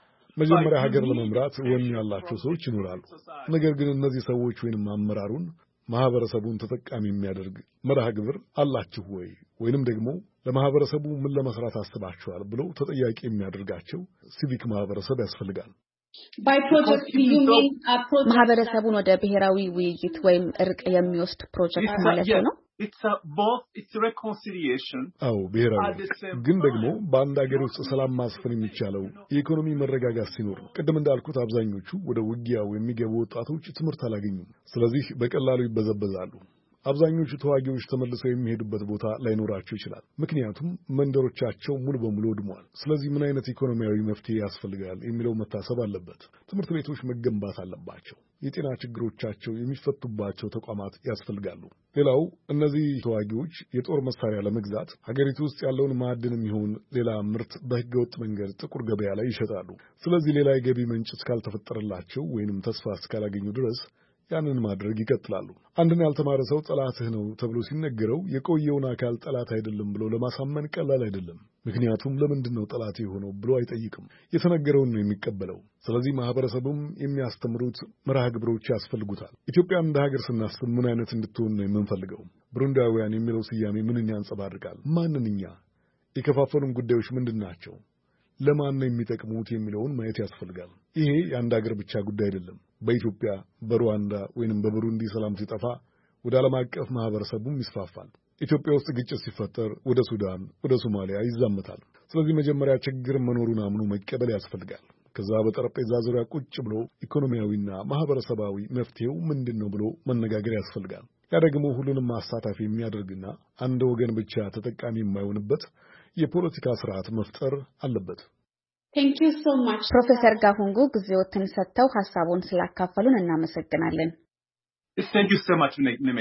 መጀመሪያ ሀገር ለመምራት ወኔ ያላቸው ሰዎች ይኖራሉ። ነገር ግን እነዚህ ሰዎች ወይንም አመራሩን ማህበረሰቡን ተጠቃሚ የሚያደርግ መርሃ ግብር አላችሁ ወይ ወይንም ደግሞ ለማህበረሰቡ ምን ለመስራት አስባችኋል ብለው ተጠያቂ የሚያደርጋቸው ሲቪክ ማህበረሰብ ያስፈልጋል። by project you mean a project ማህበረሰቡን ወደ ብሔራዊ ውይይት ወይም እርቅ የሚወስድ ፕሮጀክት ማለት ነው? It's a both it's reconciliation. አዎ ብሔራዊ ግን ደግሞ በአንድ ሀገር ውስጥ ሰላም ማስፈን የሚቻለው የኢኮኖሚ መረጋጋት ሲኖር ነው። ቅድም እንዳልኩት አብዛኞቹ ወደ ውጊያው የሚገቡ ወጣቶች ትምህርት አላገኙም። ስለዚህ በቀላሉ ይበዘበዛሉ። አብዛኞቹ ተዋጊዎች ተመልሰው የሚሄዱበት ቦታ ላይኖራቸው ይችላል። ምክንያቱም መንደሮቻቸው ሙሉ በሙሉ ወድመዋል። ስለዚህ ምን አይነት ኢኮኖሚያዊ መፍትሄ ያስፈልጋል የሚለው መታሰብ አለበት። ትምህርት ቤቶች መገንባት አለባቸው። የጤና ችግሮቻቸው የሚፈቱባቸው ተቋማት ያስፈልጋሉ። ሌላው እነዚህ ተዋጊዎች የጦር መሳሪያ ለመግዛት ሀገሪቱ ውስጥ ያለውን ማዕድንም ይሁን ሌላ ምርት በህገወጥ መንገድ ጥቁር ገበያ ላይ ይሸጣሉ። ስለዚህ ሌላ የገቢ ምንጭ እስካልተፈጠረላቸው ወይንም ተስፋ እስካላገኙ ድረስ ያንን ማድረግ ይቀጥላሉ። አንድን ያልተማረ ሰው ጠላትህ ነው ተብሎ ሲነገረው የቆየውን አካል ጠላት አይደለም ብሎ ለማሳመን ቀላል አይደለም። ምክንያቱም ለምንድን ነው ጠላት የሆነው ብሎ አይጠይቅም። የተነገረውን ነው የሚቀበለው። ስለዚህ ማህበረሰቡም የሚያስተምሩት መርሃ ግብሮች ያስፈልጉታል። ኢትዮጵያን እንደ ሀገር ስናስብ ምን አይነት እንድትሆን ነው የምንፈልገው? ብሩንዳውያን የሚለው ስያሜ ምንን ያንጸባርቃል? ማንን እኛ? የከፋፈሉን ጉዳዮች ምንድን ናቸው? ለማን ነው የሚጠቅሙት የሚለውን ማየት ያስፈልጋል። ይሄ የአንድ ሀገር ብቻ ጉዳይ አይደለም። በኢትዮጵያ፣ በሩዋንዳ ወይንም በብሩንዲ ሰላም ሲጠፋ ወደ ዓለም አቀፍ ማህበረሰቡም ይስፋፋል። ኢትዮጵያ ውስጥ ግጭት ሲፈጠር ወደ ሱዳን፣ ወደ ሶማሊያ ይዛመታል። ስለዚህ መጀመሪያ ችግር መኖሩን አምኖ መቀበል ያስፈልጋል። ከዛ በጠረጴዛ ዙሪያ ቁጭ ብሎ ኢኮኖሚያዊና ማህበረሰባዊ መፍትሄው ምንድነው ብሎ መነጋገር ያስፈልጋል። ያ ደግሞ ሁሉንም አሳታፊ የሚያደርግና አንድ ወገን ብቻ ተጠቃሚ የማይሆንበት የፖለቲካ ስርዓት መፍጠር አለበት። Thank you so much. ፕሮፌሰር ጋሁንጉ ጊዜዎትን ሰጥተው ሐሳቡን ስላካፈሉን እናመሰግናለን። Thank you so much, Neme.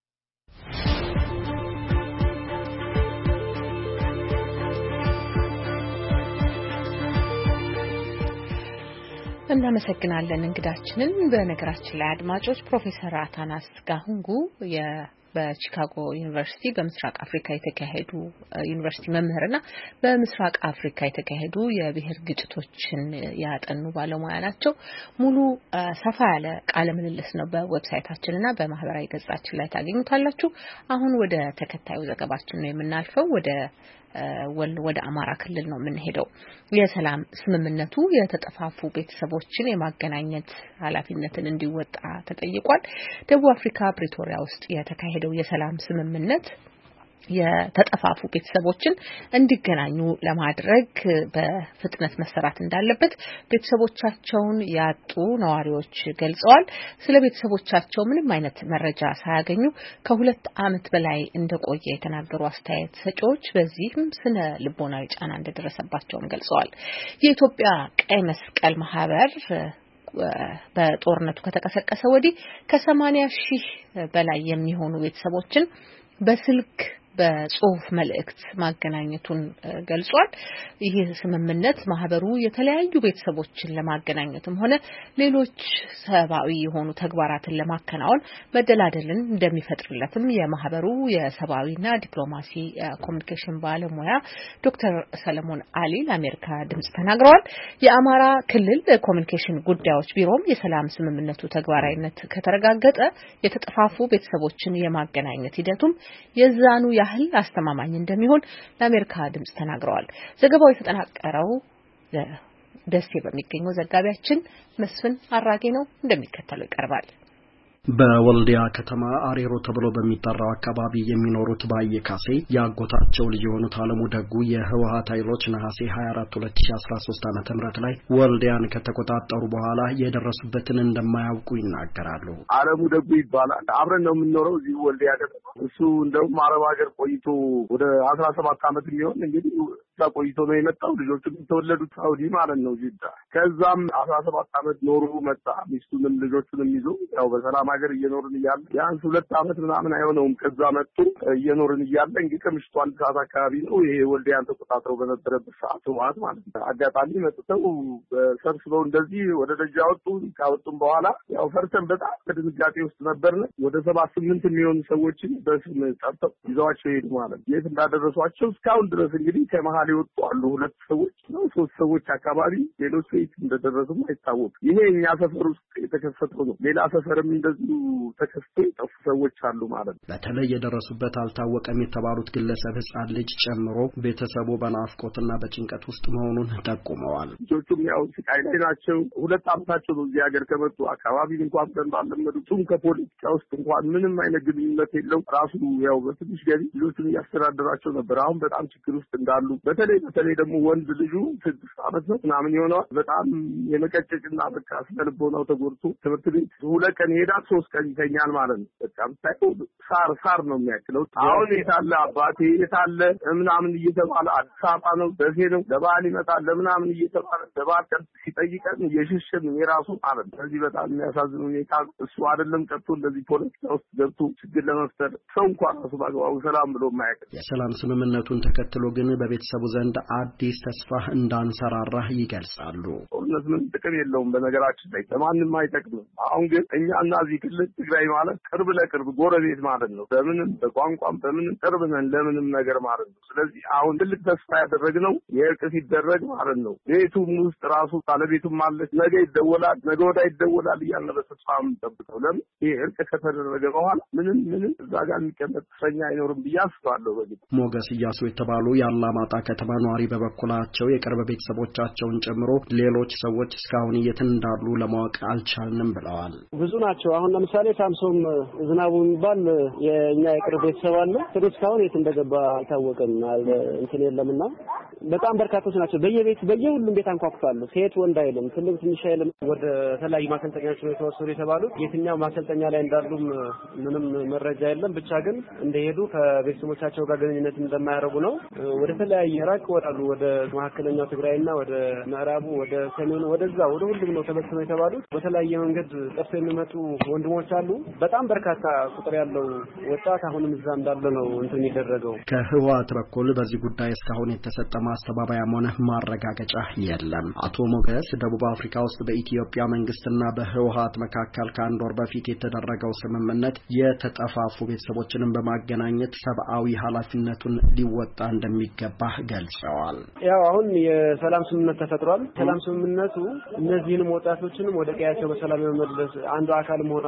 እናመሰግናለን እንግዳችንን። በነገራችን ላይ አድማጮች ፕሮፌሰር አታናስ ጋሁንጉ የ በቺካጎ ዩኒቨርሲቲ በምስራቅ አፍሪካ የተካሄዱ ዩኒቨርሲቲ መምህርና በምስራቅ አፍሪካ የተካሄዱ የብሔር ግጭቶችን ያጠኑ ባለሙያ ናቸው። ሙሉ ሰፋ ያለ ቃለ ምልልስ ነው በዌብሳይታችንና በማህበራዊ ገጻችን ላይ ታገኙታላችሁ። አሁን ወደ ተከታዩ ዘገባችን ነው የምናልፈው። ወደ ወደ አማራ ክልል ነው የምንሄደው። የሰላም ስምምነቱ የተጠፋፉ ቤተሰቦችን የማገናኘት ኃላፊነትን እንዲወጣ ተጠይቋል። ደቡብ አፍሪካ ፕሪቶሪያ ውስጥ የተካሄደው የሰላም ስምምነት የተጠፋፉ ቤተሰቦችን እንዲገናኙ ለማድረግ በፍጥነት መሰራት እንዳለበት ቤተሰቦቻቸውን ያጡ ነዋሪዎች ገልጸዋል። ስለ ቤተሰቦቻቸው ምንም አይነት መረጃ ሳያገኙ ከሁለት ዓመት በላይ እንደቆየ የተናገሩ አስተያየት ሰጪዎች በዚህም ስነ ልቦናዊ ጫና እንደደረሰባቸውም ገልጸዋል። የኢትዮጵያ ቀይ መስቀል ማህበር በጦርነቱ ከተቀሰቀሰ ወዲህ ከሰማንያ ሺህ በላይ የሚሆኑ ቤተሰቦችን በስልክ በጽሁፍ መልእክት ማገናኘቱን ገልጿል። ይህ ስምምነት ማህበሩ የተለያዩ ቤተሰቦችን ለማገናኘትም ሆነ ሌሎች ሰብአዊ የሆኑ ተግባራትን ለማከናወን መደላደልን እንደሚፈጥርለትም የማህበሩ የሰብአዊና ዲፕሎማሲ ኮሚኒኬሽን ባለሙያ ዶክተር ሰለሞን አሊ ለአሜሪካ ድምጽ ተናግረዋል። የአማራ ክልል ኮሚኒኬሽን ጉዳዮች ቢሮም የሰላም ስምምነቱ ተግባራዊነት ከተረጋገጠ የተጠፋፉ ቤተሰቦችን የማገናኘት ሂደቱም የዛኑ ያህል አስተማማኝ እንደሚሆን ለአሜሪካ ድምጽ ተናግረዋል። ዘገባው የተጠናቀረው ደሴ በሚገኘው ዘጋቢያችን መስፍን አራጌ ነው፣ እንደሚከተለው ይቀርባል። በወልዲያ ከተማ አሬሮ ተብሎ በሚጠራው አካባቢ የሚኖሩት ባየካሴ ያጎታቸው ልጅ የሆኑት አለሙ ደጉ የህወሓት ኃይሎች ነሐሴ ሃያ አራት ሁለት ሺህ አስራ ሶስት ዓመተ ምህረት ላይ ወልዲያን ከተቆጣጠሩ በኋላ የደረሱበትን እንደማያውቁ ይናገራሉ። አለሙ ደጉ ይባላል። አብረን ነው የምንኖረው እዚህ ወልዲያ ከተማ። እሱ እንደውም አረብ ሀገር ቆይቶ ወደ አስራ ሰባት ዓመት የሚሆን እንግዲህ እዛ ቆይቶ ነው የመጣው። ልጆቹም የተወለዱት ሳውዲ ማለት ነው ጅዳ። ከዛም አስራ ሰባት ዓመት ኖሩ መጣ። ሚስቱንም ልጆቹንም ይዞ ያው በሰላም ሀገር እየኖርን እያለ ቢያንስ ሁለት ዓመት ምናምን አይሆነውም ከዛ መጡ። እየኖርን እያለ እንግዲህ ከምሽቱ አንድ ሰዓት አካባቢ ነው ይሄ ወልዲያን ተቆጣጥረው በነበረበት ሰዓት ማለት ነው። አጋጣሚ መጥተው ሰብስበው እንደዚህ ወደ ደጃ ወጡ። ካወጡም በኋላ ያው ፈርተን በጣም በድንጋጤ ውስጥ ነበርን። ወደ ሰባት ስምንት የሚሆኑ ሰዎችን በስም ጠርተው ይዘዋቸው ሄዱ ማለት የት እንዳደረሷቸው እስካሁን ድረስ እንግዲህ ከመሀል ይወጡ አሉ። ሁለት ሰዎች ነው ሶስት ሰዎች አካባቢ፣ ሌሎች የት እንደደረሱም አይታወቅም። ይሄ እኛ ሰፈር ውስጥ የተከሰተው ነው። ሌላ ሰፈርም እንደዚህ ተከስቶ የጠፉ ሰዎች አሉ ማለት ነው። በተለይ የደረሱበት አልታወቀም የተባሉት ግለሰብ ህጻን ልጅ ጨምሮ ቤተሰቡ በናፍቆትና በጭንቀት ውስጥ መሆኑን ጠቁመዋል። ልጆቹም ያው ስቃይ ላይ ናቸው። ሁለት ዓመታቸው ነው እዚህ ሀገር ከመጡ። አካባቢን እንኳን ባለመዱ ቱም ከፖለቲካ ውስጥ እንኳን ምንም አይነት ግንኙነት የለው። ራሱ ያው በትንሽ ገቢ ልጆቹን እያስተዳደራቸው ነበር። አሁን በጣም ችግር ውስጥ እንዳሉ በተለይ በተለይ ደግሞ ወንድ ልጁ ስድስት ዓመት ነው ምናምን የሆነው በጣም የመቀጨጭና በቃ ስነልቦናው ተጎድቶ ትምህርት ቤት ሁለት ቀን ይሄዳል፣ ሶስት ቀን ይተኛል ማለት ነው። በቃ ሳይሆን ሳር ሳር ነው የሚያክለው። አሁን የታለ አባቴ የታለ ምናምን እየተባለ አዲስ አበባ ነው ደሴ ነው ለበዓል ይመጣል ለምናምን እየተባለ ለበዓል ቀን ሲጠይቀን እየሸሸን የራሱ ማለት ነው። ስለዚህ በጣም የሚያሳዝን ሁኔታ እሱ አይደለም ቀጥቶ እንደዚህ ፖለቲካ ውስጥ ገብቶ ችግር ለመፍጠር ሰው እንኳን ራሱ በአግባቡ ሰላም ብሎ ማያውቅ። የሰላም ስምምነቱን ተከትሎ ግን በቤተሰቡ ዘንድ አዲስ ተስፋ እንዳንሰራራ ይገልጻሉ። ጦርነት ምን ጥቅም የለውም በነገራችን ላይ ለማንም አይጠቅምም። አሁን ግን እኛና እዚህ ክልል ትግራይ ማለት ቅርብ ለቅርብ ጎረቤት ማለት ነው። በምንም በቋንቋም በምንም ቅርብ ነን ለምንም ነገር ማለት ነው። ስለዚህ አሁን ትልቅ ተስፋ ያደረግነው የእርቅ ሲደረግ ማለት ነው። ቤቱም ውስጥ ራሱ ባለቤቱም ማለት ነገ ይደወላል ነገ ወዲያ ይደወላል እያልን በተስፋ የምንጠብቀው ለምን ይሄ እርቅ ከተደረገ በኋላ ምንም ምንም እዛ ጋር የሚቀመጥ እስረኛ አይኖርም ብዬ አስባለሁ። በግድ ሞገስ እያሱ የተባሉ የአላማጣ ከተማ ነዋሪ በበኩላቸው የቅርብ ቤተሰቦቻቸውን ጨምሮ ሌሎች ሰዎች እስካሁን የት እንዳሉ ለማወቅ አልቻልንም ብለዋል። ብዙ ናቸው። አሁን ለምሳሌ ሳምሶም ዝናቡ የሚባል የኛ የቅርብ ቤተሰብ አለ። እስካሁን የት እንደገባ አልታወቀም። እንትን የለምና በጣም በርካቶች ናቸው። በየቤት በየሁሉም ቤት አንኳኩታሉ። ሴት ወንድ አይልም፣ ትልቅ ትንሽ አይልም። ወደ ተለያዩ ማሰልጠኛዎች ነው የተወሰዱ የተባሉት። የትኛው ማሰልጠኛ ላይ እንዳሉም ምንም መረጃ የለም። ብቻ ግን እንደሄዱ ከቤተሰቦቻቸው ጋር ግንኙነት እንደማያደርጉ ነው። ወደ ተለያየ ራቅ ወዳሉ ወደ መካከለኛው ትግራይና ወደ ምዕራቡ ወደ ሰሜኑ ወደዛ ወደ ሁሉም ነው ተበትነው የተባሉት። በተለያየ መንገድ ጠፍተው የሚመጡ ወንድሞች አሉ። በጣም በርካታ ቁጥር ያለው ወጣት አሁንም እዛ እንዳለ ነው እንትን የሚደረገው። ከህወሓት በኩል በዚህ ጉዳይ እስካሁን የተሰጠ ማስተባበያም ሆነ ማረጋገጫ የለም። አቶ ሞገስ ደቡብ አፍሪካ ውስጥ በኢትዮጵያ መንግስትና በህወሓት መካከል ከአንድ ወር በፊት የተደረገው ስምምነት የተጠፋፉ ቤተሰቦችንም በማገናኘት ሰብአዊ ኃላፊነቱን ሊወጣ እንደሚገባ ገልጸዋል። ያው አሁን የሰላም ስምምነት ተፈጥሯል። ሰላም ስምምነቱ እነዚህንም ወጣቶችንም ወደ ቀያቸው በሰላም የመመለስ አንዱ አካል መሆን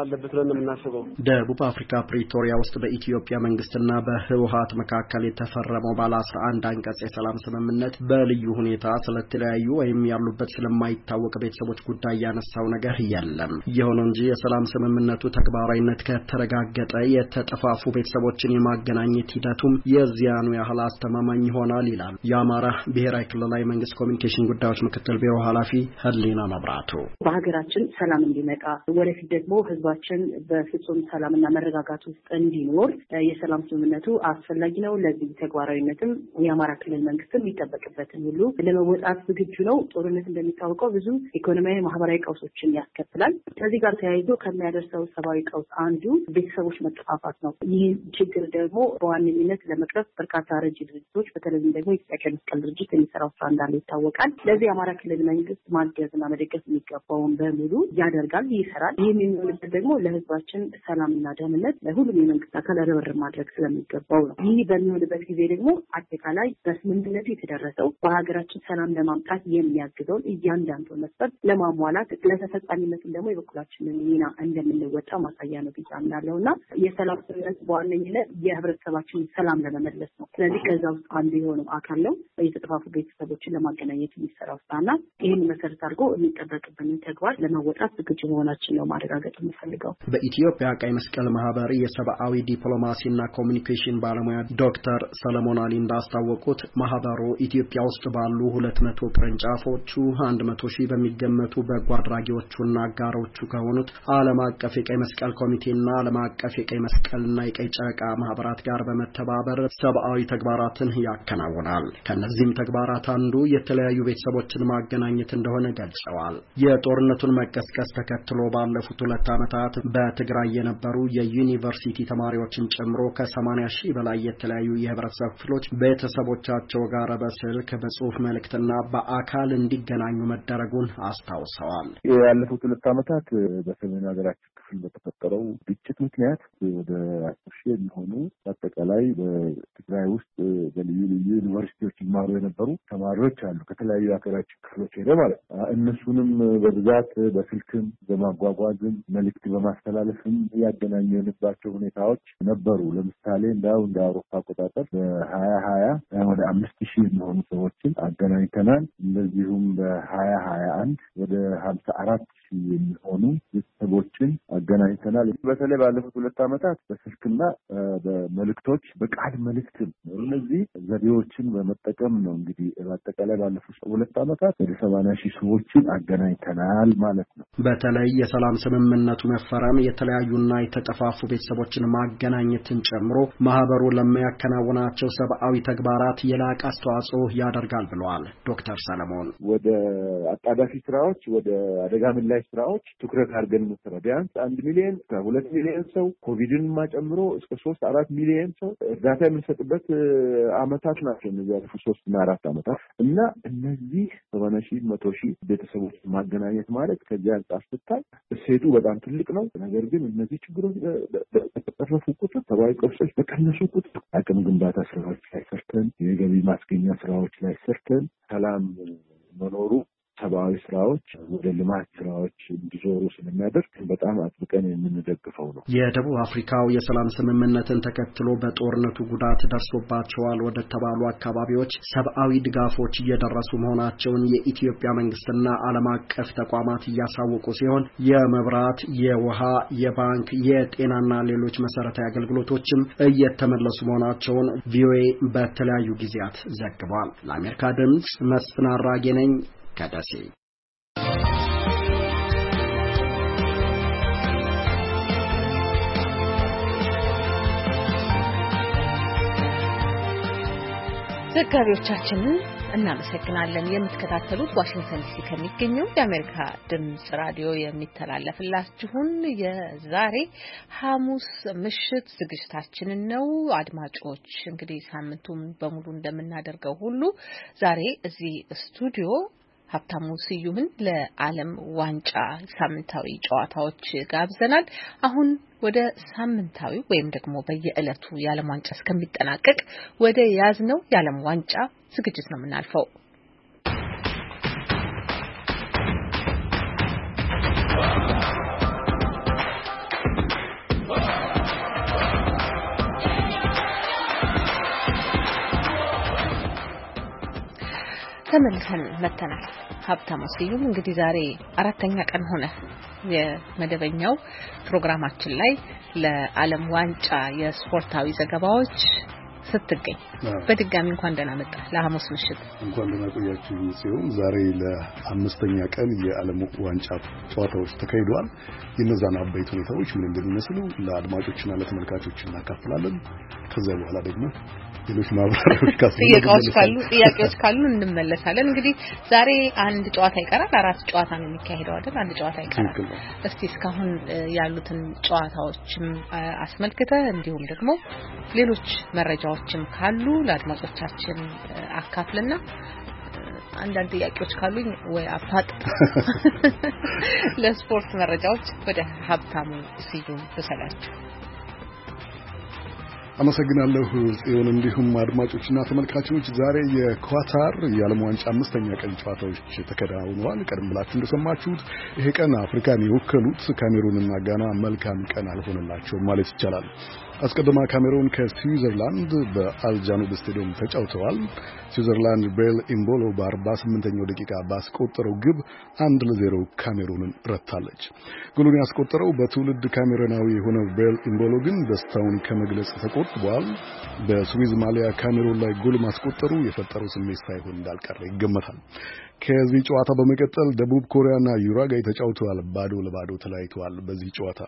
አለበት ብለን የምናስበው። ደቡብ አፍሪካ ፕሪቶሪያ ውስጥ በኢትዮጵያ መንግስትና በህወሓት መካከል የተፈረመው ባለ አስራ አንድ አንቀጽ የሰላም ስምምነት በልዩ ሁኔታ ስለተለያዩ ወይም ያሉበት ስለማይታወቅ ቤተሰቦች ጉዳይ ያነሳው ነገር የለም። ይሁን እንጂ የሰላም ስምምነቱ ተግባራዊነት ከተረጋገጠ የተጠፋፉ ቤተሰቦችን የማገናኘት ሂደቱም የዚያኑ ያህል አስተማማኝ ይሆናል ይላል የአማራ ብሔራዊ ክልላዊ መንግስት ኮሚኒኬሽን ጉዳዮች ምክትል ቢሮ ኃላፊ ህሊና መብራቱ። በሀገራችን ሰላም እንዲመጣ ወደፊት ደግሞ ህዝባችን በፍጹም ሰላምና መረጋጋት ውስጥ እንዲኖር የሰላም ስምምነቱ አስፈላጊ ነው። ለዚህ ተግባራዊነትም የአማራ ክልል መንግስትም የሚጠበቅበትን ሁሉ ለመወጣት ዝግጁ ነው። ጦርነት እንደሚታወቀው ብዙ ኢኮኖሚያዊ፣ ማህበራዊ ቀውሶችን ያስከትላል። ከዚህ ጋር ተያይዞ ከሚያደርሰው ሰብአዊ ቀውስ አንዱ ቤተሰቦች መጠፋፋት ነው። ይህ ችግር ደግሞ በዋነኝነት ለመቅረፍ በርካታ ረጅ ድርጅቶች በተለይም ደግሞ የኢትዮጵያ መስቀል ድርጅት የሚሰራው ስራ እንዳለ ይታወቃል። ለዚህ የአማራ ክልል መንግስት ማገዝና መደገፍ የሚገባውን በሙሉ ያደርጋል፣ ይሰራል። ይህ የሚሆንበት ደግሞ ለህዝባችን ሰላምና ደህንነት ለሁሉም የመንግስት አካል ርብርብ ማድረግ ስለሚገባው ነው። ይህ በሚሆንበት ጊዜ ደግሞ አጠቃላይ በስምምነቱ የተደረሰው በሀገራችን ሰላም ለማምጣት የሚያግዘውን እያንዳንዱ መስፈርት ለማሟላት ለተፈጻሚነቱም ደግሞ የበኩላችንን ሚና እንደምንወጣ ማሳያ ነው ብዬ አምናለሁ እና የሰላም ስምምነት በዋነኝነት የህብረተሰባችን ሰላም ለመመለስ ነው። ስለዚህ ከዛ ውስጥ አንዱ የሆነው አካል ነው የተጠፋፉ ቤተሰቦችን ለማገናኘት የሚሰራው ስራና ይህን መሰረት አድርጎ የሚጠበቅብንን ተግባር ለመወጣት ዝግጁ መሆናችን ነው ማረጋገጥ የምፈልገው። በኢትዮጵያ ቀይ መስቀል ማህበር የሰብአዊ ዲፕሎማሲና ኮሚኒኬሽን ባለሙያ ዶክተር ሰለሞን አሊ እንዳስታወቁት ማህበሩ ኢትዮጵያ ውስጥ ባሉ ሁለት መቶ ቅርንጫፎቹ አንድ መቶ ሺህ በሚገመቱ በጎ አድራጊዎቹና አጋሮቹ ከሆኑት ዓለም አቀፍ የቀይ መስቀል ኮሚቴና ዓለም አቀፍ የቀይ መስቀልና የቀይ ጨረቃ ማህበራት ጋር በመተባበር ሰብአዊ ተግባራትን ያከናውናል። ከነዚህም ተግባራት አንዱ የተለያዩ ቤተሰቦችን ማገናኘት እንደሆነ ገልጸዋል። የጦርነቱን መቀስቀስ ተከትሎ ባለፉት ሁለት ዓመታት በትግራይ የነበሩ የዩኒቨርሲቲ ተማሪዎችን ጨምሮ ከሰማንያ ሺህ በላይ የተለያዩ የህብረተሰብ ክፍሎች ቤተሰቦቻቸው ጋር በስልክ በጽሁፍ መልእክትና በአካል እንዲገናኙ መደረጉን አስታውሰዋል። ያለፉት ሁለት ዓመታት በሰሜን ሀገራችን ክፍል በተፈጠረው ግጭት ምክንያት ወደ አስር ሺህ የሚሆኑ አጠቃላይ በትግራይ ውስጥ በልዩ ልዩ ዩኒቨርሲቲዎች ይማሩ የነበሩ ተማሪዎች አሉ ከተለያዩ ሀገራችን ክፍሎች ሄደ ማለት ነው። እነሱንም በብዛት በስልክም በማጓጓዝም መልእክት በማስተላለፍም ያገናኘንባቸው ሁኔታዎች ነበሩ። ለምሳሌ እንዳው እንደ አውሮፓ አቆጣጠር በሀያ ሀያ ወደ አምስት ሺህ የሚሆኑ ሰዎችን አገናኝተናል። እንደዚሁም በሀያ ሀያ አንድ ወደ ሀምሳ አራት ሺህ የሚሆኑ ቤተሰቦችን አገናኝተናል። በተለይ ባለፉት ሁለት ዓመታት በስልክና በመልእክቶች በቃል መልእክትም እነዚህ ዘዴዎችን በመጠቀም ነው እንግዲህ በአጠቃላይ ባለፉት ሁለት ዓመታት ወደ ሰማንያ ሺህ ሰዎችን አገናኝተናል ማለት ነው። በተለይ የሰላም ስምምነቱ መፈረም የተለያዩና የተጠፋፉ ቤተሰቦችን ማገናኘትን ጨምሮ ማህበሩ ለሚያከናውናቸው ሰብአዊ ተግባራት የላቀ አስተዋጽኦ ያደርጋል ብለዋል ዶክተር ሰለሞን። ወደ አጣዳፊ ስራዎች፣ ወደ አደጋ ምላሽ ስራዎች ትኩረት አድርገን መስራት ቢያንስ አንድ ሚሊዮን ከሁለት ሚሊዮን ሰው ኮቪድን ጨምሮ እስከ ሶስት አራት ሚሊዮን ሰው እርዳታ የምንሰጥበት አመታት ናቸው እነዚህ ያለፉት ሶስት እና አራት አመታት እና እነዚህ ሰማንያ ሺህ መቶ ሺህ ቤተሰቦች ማገናኘት ማለት ከዚያ አንጻር ስታይ እሴቱ በጣም ትልቅ ነው። ነገር ግን እነዚህ ችግሮች በተቀረፉ ቁጥር ሰብአዊ ቀውሶች በቀነሱ ቁጥር አቅም ግንባታ ስራዎች ላይ ሰርተን የገቢ ማስገኛ ስራዎች ላይ ሰርተን ሰላም መኖሩ ሰብአዊ ስራዎች ወደ ልማት ስራዎች እንዲዞሩ ስለሚያደርግ በጣም አጥብቀን የምንደግፈው ነው። የደቡብ አፍሪካው የሰላም ስምምነትን ተከትሎ በጦርነቱ ጉዳት ደርሶባቸዋል ወደ ተባሉ አካባቢዎች ሰብአዊ ድጋፎች እየደረሱ መሆናቸውን የኢትዮጵያ መንግስትና ዓለም አቀፍ ተቋማት እያሳወቁ ሲሆን የመብራት፣ የውሃ፣ የባንክ፣ የጤናና ሌሎች መሰረታዊ አገልግሎቶችም እየተመለሱ መሆናቸውን ቪኦኤ በተለያዩ ጊዜያት ዘግቧል። ለአሜሪካ ድምጽ መስፍን አራጌ ነኝ ከደሴ። ዘጋቢዎቻችንን እናመሰግናለን። የምትከታተሉት ዋሽንግተን ዲሲ ከሚገኘው የአሜሪካ ድምጽ ራዲዮ የሚተላለፍላችሁን የዛሬ ሐሙስ ምሽት ዝግጅታችንን ነው። አድማጮች እንግዲህ ሳምንቱን በሙሉ እንደምናደርገው ሁሉ ዛሬ እዚህ ስቱዲዮ ሀብታሙ ስዩምን ለዓለም ዋንጫ ሳምንታዊ ጨዋታዎች ጋብዘናል። አሁን ወደ ሳምንታዊ ወይም ደግሞ በየዕለቱ የዓለም ዋንጫ እስከሚጠናቀቅ ወደ ያዝነው የዓለም ዋንጫ ዝግጅት ነው የምናልፈው። ተመልሰን መተናል። ሀብታሙ ስዩም እንግዲህ ዛሬ አራተኛ ቀን ሆነ የመደበኛው ፕሮግራማችን ላይ ለዓለም ዋንጫ የስፖርታዊ ዘገባዎች ስትገኝ በድጋሚ እንኳን ደህና መጣ። ለሐሙስ ምሽት እንኳን ደህና ቆያችሁ ሲሆን ዛሬ ለአምስተኛ ቀን የዓለም ዋንጫ ጨዋታዎች ተካሂደዋል። የነዛን አበይት ሁኔታዎች ምን እንደሚመስሉ ለአድማጮችና ለተመልካቾች እናካፍላለን። ከዛ በኋላ ደግሞ ሌሎች ማብራሪያዎች ጥያቄዎች ካሉ ጥያቄዎች ካሉ እንመለሳለን። እንግዲህ ዛሬ አንድ ጨዋታ ይቀራል። አራት ጨዋታ ነው የሚካሄደው አይደል? አንድ ጨዋታ ይቀራል። እስቲ እስካሁን ያሉትን ጨዋታዎችም አስመልክተ እንዲሁም ደግሞ ሌሎች መረጃዎችም ካሉ ለአድማጮቻችን አካፍልና አንዳንድ ጥያቄዎች ካሉኝ ወይ አፋጥ ለስፖርት መረጃዎች ወደ ሀብታሙ ስዩም ተሰላችሁ። አመሰግናለሁ ጽዮን። እንዲሁም አድማጮችና ተመልካቾች ዛሬ የኳታር የዓለም ዋንጫ አምስተኛ ቀን ጨዋታዎች ተከናውነዋል። ቀደም ብላችሁ እንደሰማችሁት ይሄ ቀን አፍሪካን የወከሉት ካሜሩንና ጋና መልካም ቀን አልሆነላቸውም ማለት ይቻላል። አስቀድማ ካሜሩን ከስዊዘርላንድ በአልጃኑብ ስቴዲየም ተጫውተዋል። ስዊዘርላንድ ቤል ኢምቦሎ በአርባ ስምንተኛው ደቂቃ ባስቆጠረው ግብ አንድ ለዜሮ ካሜሩንን ረታለች። ጎሉን ያስቆጠረው በትውልድ ካሜሩናዊ የሆነው ቤል ኢምቦሎ ግን ደስታውን ከመግለጽ ተቆጥቧል። በስዊዝ ማሊያ ካሜሩን ላይ ጎል ማስቆጠሩ የፈጠረው ስሜት ሳይሆን እንዳልቀረ ይገመታል። ከዚህ ጨዋታ በመቀጠል ደቡብ ኮሪያና ዩራጋይ ተጫውተዋል። ባዶ ለባዶ ተለያይተዋል። በዚህ ጨዋታ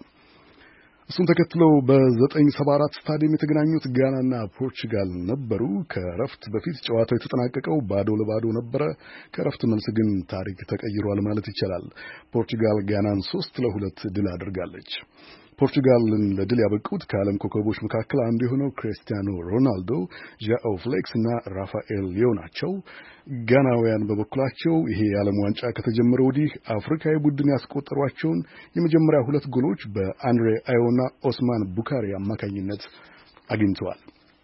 እሱን ተከትለው በዘጠኝ ሰባ አራት ስታዲየም የተገናኙት ጋናና ፖርቹጋል ነበሩ። ከረፍት በፊት ጨዋታው የተጠናቀቀው ባዶ ለባዶ ነበረ። ከረፍት መልስ ግን ታሪክ ተቀይሯል ማለት ይቻላል። ፖርቹጋል ጋናን ሶስት ለሁለት ድል አድርጋለች። ፖርቹጋልን ለድል ያበቁት ከዓለም ኮከቦች መካከል አንዱ የሆነው ክሪስቲያኖ ሮናልዶ፣ ዣኦ ፍሌክስ እና ራፋኤል ሊዮ ናቸው። ጋናውያን በበኩላቸው ይሄ የዓለም ዋንጫ ከተጀመረ ወዲህ አፍሪካዊ ቡድን ያስቆጠሯቸውን የመጀመሪያ ሁለት ጎሎች በአንድሬ አዮና ኦስማን ቡካሪ አማካኝነት አግኝተዋል።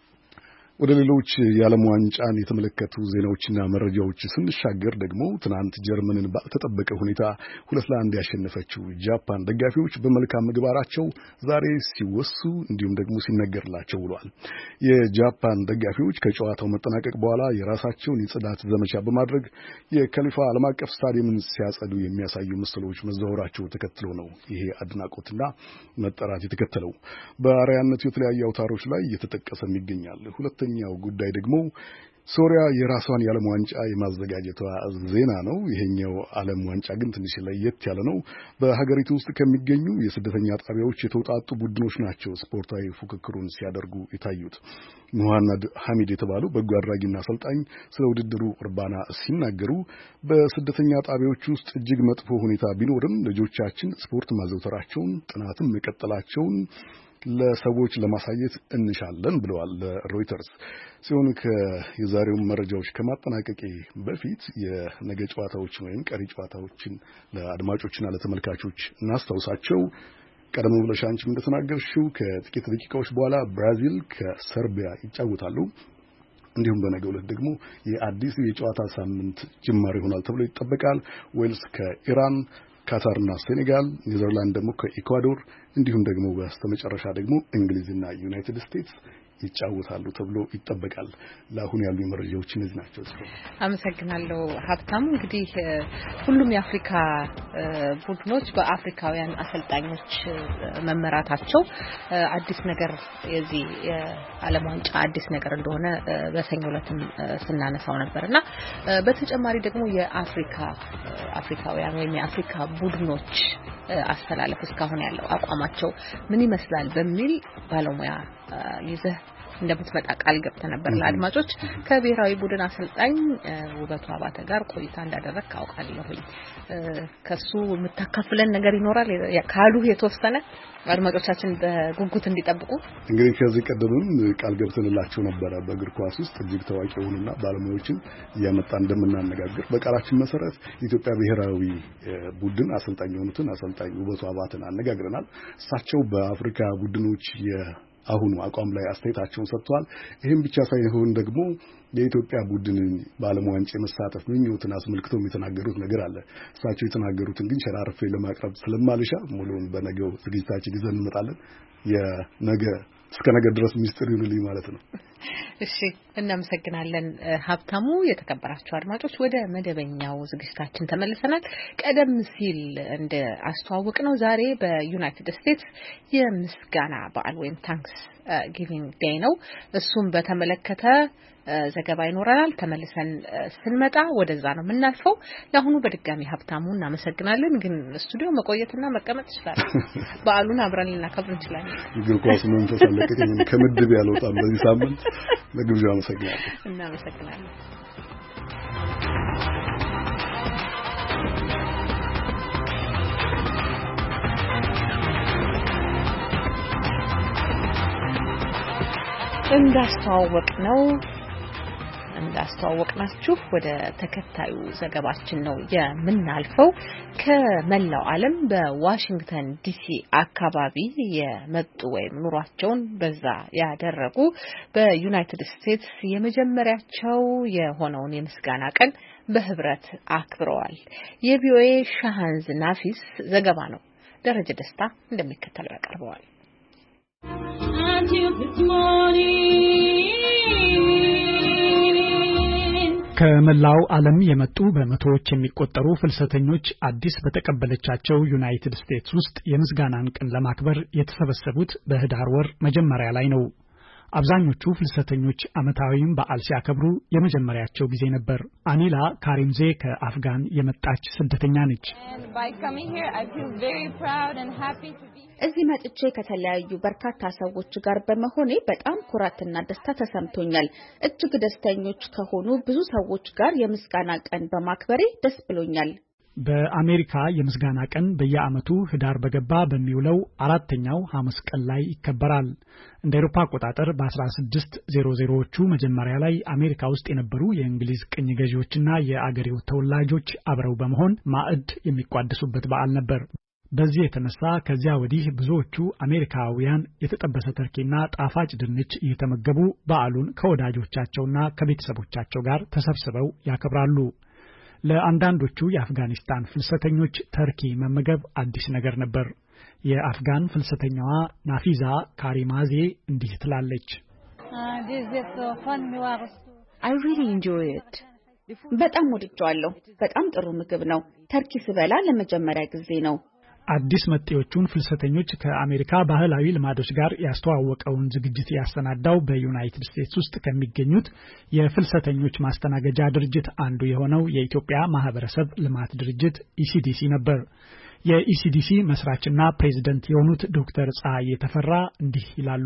ወደ ሌሎች የዓለም ዋንጫን የተመለከቱ ዜናዎችና መረጃዎች ስንሻገር ደግሞ ትናንት ጀርመንን ባልተጠበቀ ሁኔታ ሁለት ለአንድ ያሸነፈችው ጃፓን ደጋፊዎች በመልካም ምግባራቸው ዛሬ ሲወሱ እንዲሁም ደግሞ ሲነገርላቸው ውለዋል። የጃፓን ደጋፊዎች ከጨዋታው መጠናቀቅ በኋላ የራሳቸውን የጽዳት ዘመቻ በማድረግ የካሊፋ ዓለም አቀፍ ስታዲየምን ሲያጸዱ የሚያሳዩ ምስሎች መዘዋወራቸው ተከትሎ ነው ይሄ አድናቆትና መጠራት የተከተለው። በአርአያነቱ የተለያዩ አውታሮች ላይ እየተጠቀሰም ይገኛል። ሁለተኛው ጉዳይ ደግሞ ሶሪያ የራሷን የዓለም ዋንጫ የማዘጋጀቷ ዜና ነው። ይሄኛው ዓለም ዋንጫ ግን ትንሽ ለየት ያለ ነው። በሀገሪቱ ውስጥ ከሚገኙ የስደተኛ ጣቢያዎች የተውጣጡ ቡድኖች ናቸው ስፖርታዊ ፉክክሩን ሲያደርጉ የታዩት። ሙሐመድ ሐሚድ የተባሉ በጎ አድራጊና አሰልጣኝ ስለ ውድድሩ እርባና ሲናገሩ በስደተኛ ጣቢያዎች ውስጥ እጅግ መጥፎ ሁኔታ ቢኖርም ልጆቻችን ስፖርት ማዘውተራቸውን፣ ጥናትም መቀጠላቸውን ለሰዎች ለማሳየት እንሻለን ብለዋል ለሮይተርስ። ሲሆን ከየዛሬውን መረጃዎች ከማጠናቀቄ በፊት የነገ ጨዋታዎችን ወይም ቀሪ ጨዋታዎችን ለአድማጮችና ለተመልካቾች እናስታውሳቸው። ቀደም ብለሽ አንቺም እንደተናገርሽው ከጥቂት ደቂቃዎች በኋላ ብራዚል ከሰርቢያ ይጫወታሉ። እንዲሁም በነገው ዕለት ደግሞ የአዲስ የጨዋታ ሳምንት ጅማሬ ይሆናል ተብሎ ይጠበቃል። ዌልስ ከኢራን፣ ካታርና ሴኔጋል፣ ኔዘርላንድ ደግሞ ከኢኳዶር እንዲሁም ደግሞ በስተመጨረሻ ደግሞ እንግሊዝና ዩናይትድ ስቴትስ ይጫወታሉ ተብሎ ይጠበቃል። ለአሁን ያሉ መረጃዎች እነዚህ ናቸው። አመሰግናለሁ ሀብታሙ። እንግዲህ ሁሉም የአፍሪካ ቡድኖች በአፍሪካውያን አሰልጣኞች መመራታቸው አዲስ ነገር የዚህ የዓለም ዋንጫ አዲስ ነገር እንደሆነ በሰኞው ዕለትም ስናነሳው ነበርና በተጨማሪ ደግሞ የአፍሪካ አፍሪካውያን ወይም የአፍሪካ ቡድኖች አስተላለፍ እስካሁን ያለው አቋማቸው ምን ይመስላል በሚል ባለሙያ ይዘህ እንደምትመጣ ቃል ገብተህ ነበር ለአድማጮች። ከብሔራዊ ቡድን አሰልጣኝ ውበቱ አባተ ጋር ቆይታ እንዳደረግክ አውቃለሁኝ። ከሱ የምታካፍለን ነገር ይኖራል ካሉ የተወሰነ አድማጮቻችን በጉጉት እንዲጠብቁ። እንግዲህ ከዚህ ቀደምም ቃል ገብተንላቸው ነበረ በእግር ኳስ ውስጥ እጅግ ታዋቂ የሆኑና ባለሙያዎችን እያመጣ እንደምናነጋግር በቃላችን መሰረት የኢትዮጵያ ብሔራዊ ቡድን አሰልጣኝ የሆኑትን አሰልጣኝ ውበቱ አባተን አነጋግረናል። እሳቸው በአፍሪካ ቡድኖች አሁኑ አቋም ላይ አስተያየታቸውን ሰጥተዋል። ይህም ብቻ ሳይሆን ደግሞ የኢትዮጵያ ቡድንን በዓለም ዋንጫ የመሳተፍ ምኞትን አስመልክተው የተናገሩት ነገር አለ። እሳቸው የተናገሩትን ግን ሸራርፌ ለማቅረብ ስለማልሻ ሙሉውን በነገው ዝግጅታችን ይዘን እንመጣለን። የነገ እስከ ነገ ድረስ ሚስጥር ይሁንልኝ ማለት ነው። እሺ እናመሰግናለን ሀብታሙ። የተከበራችሁ አድማጮች ወደ መደበኛው ዝግጅታችን ተመልሰናል። ቀደም ሲል እንደ አስተዋወቅ ነው ዛሬ በዩናይትድ ስቴትስ የምስጋና በዓል ወይም ታንክስ ጊቪንግ ዴይ ነው። እሱም በተመለከተ ዘገባ ይኖረናል። ተመልሰን ስንመጣ ወደዛ ነው የምናልፈው። ለአሁኑ በድጋሚ ሀብታሙ እናመሰግናለን። ግን ስቱዲዮ መቆየትና መቀመጥ ይችላል። በዓሉን አብረን ልናከብር እንችላለን። እግር ኳስ መንፈስ አለቀኝ ከምድብ ያልወጣም በዚህ ሳምንት ለግብዣው አመሰግናለሁ። እናመሰግናለን። እንዳስተዋወቅ ነው እንዳስተዋወቅናችሁ ወደ ተከታዩ ዘገባችን ነው የምናልፈው። ከመላው ዓለም በዋሽንግተን ዲሲ አካባቢ የመጡ ወይም ኑሯቸውን በዛ ያደረጉ በዩናይትድ ስቴትስ የመጀመሪያቸው የሆነውን የምስጋና ቀን በህብረት አክብረዋል። የቪኦኤ ሻሃንዝ ናፊስ ዘገባ ነው። ደረጀ ደስታ እንደሚከተለው ያቀርበዋል። ከመላው ዓለም የመጡ በመቶዎች የሚቆጠሩ ፍልሰተኞች አዲስ በተቀበለቻቸው ዩናይትድ ስቴትስ ውስጥ የምስጋናን ቀን ለማክበር የተሰበሰቡት በህዳር ወር መጀመሪያ ላይ ነው። አብዛኞቹ ፍልሰተኞች ዓመታዊውን በዓል ሲያከብሩ የመጀመሪያቸው ጊዜ ነበር። አኒላ ካሪምዜ ከአፍጋን የመጣች ስደተኛ ነች። እዚህ መጥቼ ከተለያዩ በርካታ ሰዎች ጋር በመሆኔ በጣም ኩራትና ደስታ ተሰምቶኛል። እጅግ ደስተኞች ከሆኑ ብዙ ሰዎች ጋር የምስጋና ቀን በማክበሬ ደስ ብሎኛል። በአሜሪካ የምስጋና ቀን በየዓመቱ ህዳር በገባ በሚውለው አራተኛው ሐሙስ ቀን ላይ ይከበራል። እንደ አውሮፓ አቆጣጠር በ1600ዎቹ መጀመሪያ ላይ አሜሪካ ውስጥ የነበሩ የእንግሊዝ ቅኝ ገዢዎችና የአገሬው ተወላጆች አብረው በመሆን ማዕድ የሚቋደሱበት በዓል ነበር። በዚህ የተነሳ ከዚያ ወዲህ ብዙዎቹ አሜሪካውያን የተጠበሰ ተርኪና ጣፋጭ ድንች እየተመገቡ በዓሉን ከወዳጆቻቸውና ከቤተሰቦቻቸው ጋር ተሰብስበው ያከብራሉ። ለአንዳንዶቹ የአፍጋኒስታን ፍልሰተኞች ተርኪ መመገብ አዲስ ነገር ነበር። የአፍጋን ፍልሰተኛዋ ናፊዛ ካሪማዜ እንዲህ ትላለች። I really enjoy it. በጣም ወድጄዋለሁ። በጣም ጥሩ ምግብ ነው። ተርኪ ስበላ ለመጀመሪያ ጊዜ ነው። አዲስ መጤዎቹን ፍልሰተኞች ከአሜሪካ ባህላዊ ልማዶች ጋር ያስተዋወቀውን ዝግጅት ያሰናዳው በዩናይትድ ስቴትስ ውስጥ ከሚገኙት የፍልሰተኞች ማስተናገጃ ድርጅት አንዱ የሆነው የኢትዮጵያ ማህበረሰብ ልማት ድርጅት ኢሲዲሲ ነበር። የኢሲዲሲ መስራችና ፕሬዝዳንት የሆኑት ዶክተር ፀሐይ ተፈራ እንዲህ ይላሉ።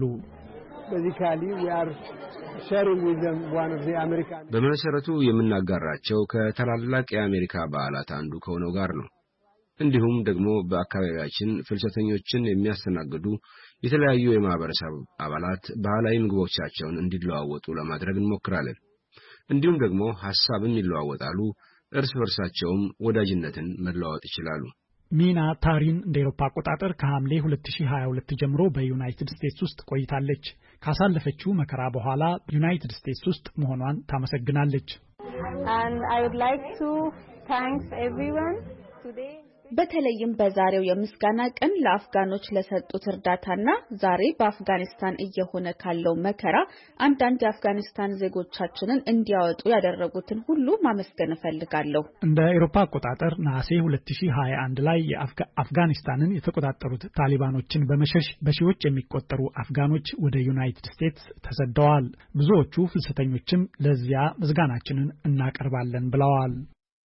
በመሰረቱ የምናጋራቸው ከታላላቅ የአሜሪካ በዓላት አንዱ ከሆነው ጋር ነው። እንዲሁም ደግሞ በአካባቢያችን ፍልሰተኞችን የሚያስተናግዱ የተለያዩ የማህበረሰብ አባላት ባህላዊ ምግቦቻቸውን እንዲለዋወጡ ለማድረግ እንሞክራለን። እንዲሁም ደግሞ ሐሳብም ይለዋወጣሉ፣ እርስ በርሳቸውም ወዳጅነትን መለዋወጥ ይችላሉ። ሚና ታሪን እንደ አውሮፓ አቆጣጠር ከሐምሌ ሁለት ሺህ ሃያ ሁለት ጀምሮ በዩናይትድ ስቴትስ ውስጥ ቆይታለች። ካሳለፈችው መከራ በኋላ ዩናይትድ ስቴትስ ውስጥ መሆኗን ታመሰግናለች። And I would like to thank everyone today. በተለይም በዛሬው የምስጋና ቀን ለአፍጋኖች ለሰጡት እርዳታና ዛሬ በአፍጋኒስታን እየሆነ ካለው መከራ አንዳንድ የአፍጋኒስታን ዜጎቻችንን እንዲያወጡ ያደረጉትን ሁሉ ማመስገን እፈልጋለሁ። እንደ አውሮፓ አቆጣጠር ነሐሴ ሁለት ሺህ ሃያ አንድ ላይ የአፍጋኒስታንን የተቆጣጠሩት ታሊባኖችን በመሸሽ በሺዎች የሚቆጠሩ አፍጋኖች ወደ ዩናይትድ ስቴትስ ተሰደዋል። ብዙዎቹ ፍልሰተኞችም ለዚያ ምስጋናችንን እናቀርባለን ብለዋል።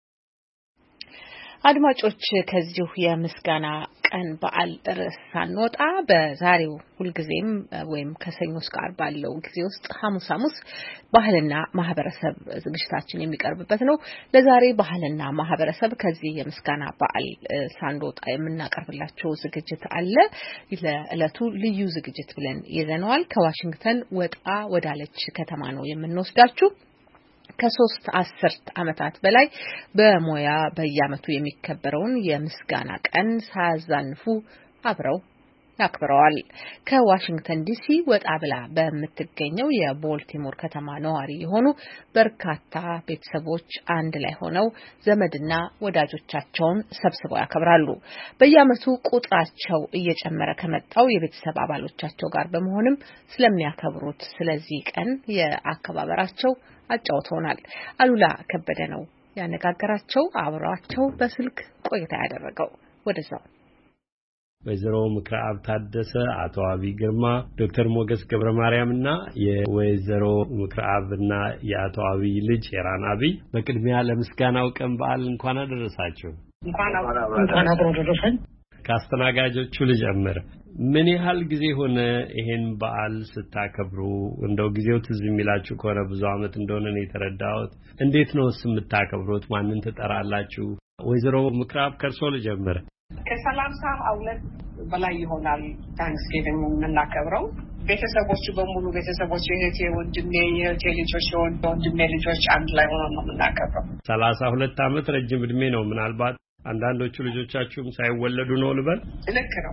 አድማጮች ከዚሁ የምስጋና ቀን በዓል ርዕስ ሳንወጣ በዛሬው ሁልጊዜም ወይም ከሰኞ እስከ ዓርብ ባለው ጊዜ ውስጥ ሐሙስ ሐሙስ ባህልና ማህበረሰብ ዝግጅታችን የሚቀርብበት ነው። ለዛሬ ባህልና ማህበረሰብ ከዚህ የምስጋና በዓል ሳንወጣ የምናቀርብላችሁ ዝግጅት አለ። ለዕለቱ ልዩ ዝግጅት ብለን ይዘነዋል። ከዋሽንግተን ወጣ ወዳለች ከተማ ነው የምንወስዳችሁ። ከሶስት አስርት ዓመታት በላይ በሞያ በየዓመቱ የሚከበረውን የምስጋና ቀን ሳያዛንፉ አብረው ያክብረዋል። ከዋሽንግተን ዲሲ ወጣ ብላ በምትገኘው የቦልቲሞር ከተማ ነዋሪ የሆኑ በርካታ ቤተሰቦች አንድ ላይ ሆነው ዘመድና ወዳጆቻቸውን ሰብስበው ያከብራሉ። በየዓመቱ ቁጥራቸው እየጨመረ ከመጣው የቤተሰብ አባሎቻቸው ጋር በመሆንም ስለሚያከብሩት ስለዚህ ቀን የአከባበራቸው አጫውተውናል። አሉላ ከበደ ነው ያነጋገራቸው። አብሯቸው በስልክ ቆይታ ያደረገው ወደዛው ወይዘሮ ምክራብ ታደሰ፣ አቶ አብይ ግርማ፣ ዶክተር ሞገስ ገብረ ማርያምና የወይዘሮ ምክራብና የአቶ አብይ ልጅ ሄራን አብይ በቅድሚያ ለምስጋናው ቀን በዓል እንኳን አደረሳችሁ። እንኳን እንኳን አደረሰን። ካስተናጋጆቹ ልጀምር። ምን ያህል ጊዜ ሆነ ይሄን በዓል ስታከብሩ? እንደው ጊዜው ትዝ የሚላችሁ ከሆነ ብዙ ዓመት እንደሆነ ነው የተረዳሁት። እንዴት ነው ስምታከብሩት? ማንን ትጠራላችሁ? ወይዘሮ ምክራብ ከርሶ ልጀምር። ከሰላሳ ሁለት በላይ ይሆናል ታንክስጊቪንግ የምናከብረው። ቤተሰቦቹ በሙሉ ቤተሰቦቹ የእህቴ ወንድሜ የእህቴ ልጆች ወንድሜ ልጆች አንድ ላይ ሆነው ነው የምናከብረው። ሰላሳ ሁለት ዓመት ረጅም እድሜ ነው። ምናልባት አንዳንዶቹ ልጆቻችሁም ሳይወለዱ ነው ልበል? ልክ ነው።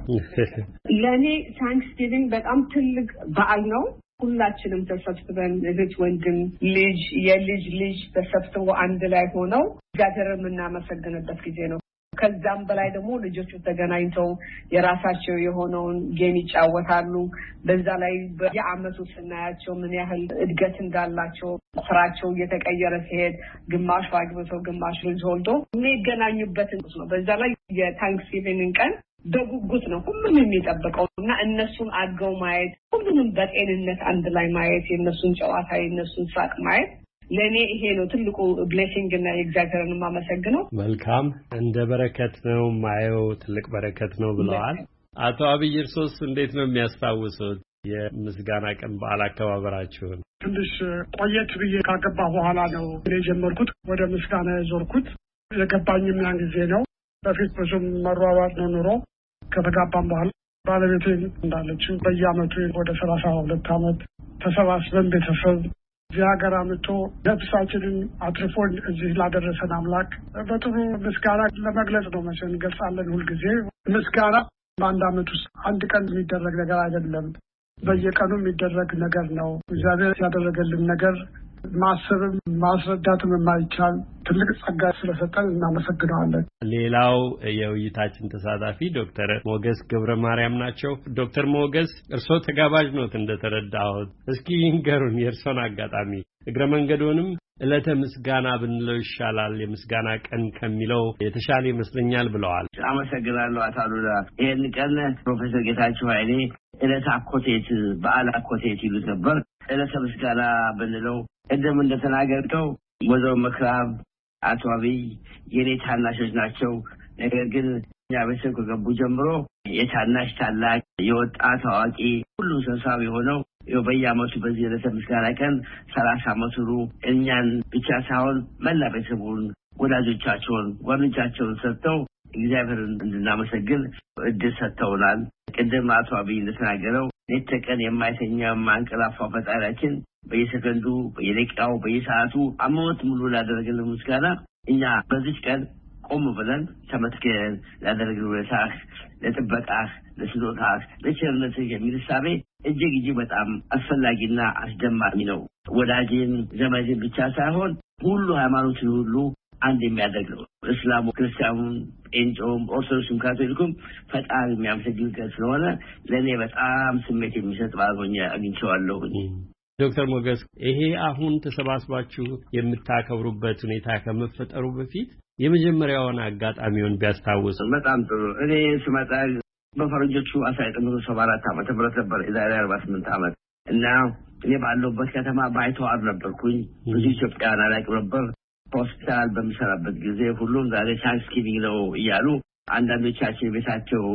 ለእኔ ታንክስጊቪንግ በጣም ትልቅ በዓል ነው። ሁላችንም ተሰብስበን እህት፣ ወንድም፣ ልጅ፣ የልጅ ልጅ ተሰብስበው አንድ ላይ ሆነው እግዚአብሔርን የምናመሰግንበት ጊዜ ነው። ከዛም በላይ ደግሞ ልጆቹ ተገናኝተው የራሳቸው የሆነውን ጌም ይጫወታሉ። በዛ ላይ በየዓመቱ ስናያቸው ምን ያህል እድገት እንዳላቸው ስራቸው እየተቀየረ ሲሄድ ግማሹ አግብተው ግማሹ ልጅ ወልዶ የሚገናኙበት ነው። በዛ ላይ የታንክስጊቪንግ ቀን በጉጉት ነው ሁሉም የሚጠብቀው እና እነሱን አድገው ማየት፣ ሁሉንም በጤንነት አንድ ላይ ማየት፣ የእነሱን ጨዋታ የእነሱን ሳቅ ማየት ለኔ ይሄ ነው ትልቁ ብሌሲንግ እና የእግዚአብሔርን ማመሰግነው። መልካም እንደ በረከት ነው ማየው ትልቅ በረከት ነው ብለዋል። አቶ አብይ እርሶስ እንዴት ነው የሚያስታውሱት የምስጋና ቀን በዓል አከባበራችሁን? ትንሽ ቆየት ብዬ ካገባ በኋላ ነው እኔ ጀመርኩት ወደ ምስጋና የዞርኩት። የገባኝም ያን ጊዜ ነው። በፊት ብዙም መሯሯጥ ነው ኑሮ። ከተጋባም በኋላ ባለቤቴ እንዳለች በየዓመቱ ወደ ሰላሳ ሁለት ዓመት ተሰባስበን ቤተሰብ እዚህ ሀገር አምጥቶ ነፍሳችንን አትርፎን እዚህ ላደረሰን አምላክ በጥሩ ምስጋና ለመግለጽ ነው መቼም እንገልጻለን። ሁልጊዜ ምስጋና በአንድ ዓመት ውስጥ አንድ ቀን የሚደረግ ነገር አይደለም፣ በየቀኑ የሚደረግ ነገር ነው። እግዚአብሔር ያደረገልን ነገር ማሰብም ማስረዳትም የማይቻል ትልቅ ጸጋ ስለሰጠን እናመሰግናለን። ሌላው የውይይታችን ተሳታፊ ዶክተር ሞገስ ገብረ ማርያም ናቸው። ዶክተር ሞገስ እርስዎ ተጋባዥ ኖት እንደተረዳሁት። እስኪ ይንገሩን የእርስዎን አጋጣሚ። እግረ መንገዶንም ዕለተ ምስጋና ብንለው ይሻላል የምስጋና ቀን ከሚለው የተሻለ ይመስለኛል ብለዋል። አመሰግናለሁ አቶ አሉላ። ይህን ቀን ፕሮፌሰር ጌታቸው ኃይሌ ዕለተ አኮቴት በዓል አኮቴት ይሉት ነበር። ዕለተ ምስጋና ብንለው እንደም እንደተናገርከው ወይዘሮ ምክራብ አቶ አብይ የኔ ታናሾች ናቸው። ነገር ግን እኛ ቤተሰብ ከገቡ ጀምሮ የታናሽ ታላቅ የወጣት አዋቂ ሁሉ ሰብሳቢ ሆነው በየዓመቱ በዚህ ዕለተ ምስጋና ቀን ሰላሳ ዓመት ሩ እኛን ብቻ ሳይሆን መላ ቤተሰቡን ወዳጆቻቸውን ጓደኞቻቸውን ሰጥተው እግዚአብሔርን እንድናመሰግን እድል ሰጥተውናል። ቅድም አቶ አብይ እንደተናገረው ሌት ተቀን የማይተኛ የማንቀላፋ ፈጣሪያችን በየሰከንዱ በየደቂቃው በየሰዓቱ ዓመት ሙሉ ላደረገልን ምስጋና እኛ በዚህ ቀን ቆም ብለን ተመስገን ላደረገልን ውለታህ፣ ለጥበቃህ፣ ለስጦታህ፣ ለቸርነትህ የሚል እሳቤ እጅግ እጅግ በጣም አስፈላጊና አስደማሚ ነው። ወዳጅን ዘመድን ብቻ ሳይሆን ሁሉ ሃይማኖትን ሁሉ አንድ የሚያደርግ ነው። እስላሙ፣ ክርስቲያኑም፣ ጴንጤውም፣ ኦርቶዶክስም ካቶሊኩም ፈጣሪ የሚያመሰግንበት ስለሆነ ለእኔ በጣም ስሜት የሚሰጥ ባልሆኛ አግኝቼዋለሁ። ዶክተር ሞገስ ይሄ አሁን ተሰባስባችሁ የምታከብሩበት ሁኔታ ከመፈጠሩ በፊት የመጀመሪያውን አጋጣሚውን ቢያስታውሱ። በጣም ጥሩ። እኔ ስመጣ በፈረንጆቹ አስራ ዘጠኝ መቶ ሰባ አራት ዓመተ ምህረት ነበር የዛሬ አርባ ስምንት ዓመት እና እኔ ባለሁበት ከተማ ባይተዋር ነበርኩኝ። ብዙ ኢትዮጵያውያን አላውቅም ነበር። ሆስፒታል በምሰራበት ጊዜ ሁሉም ዛሬ ታንክስጊቪንግ ነው እያሉ አንዳንዶቻችን ቤታቸው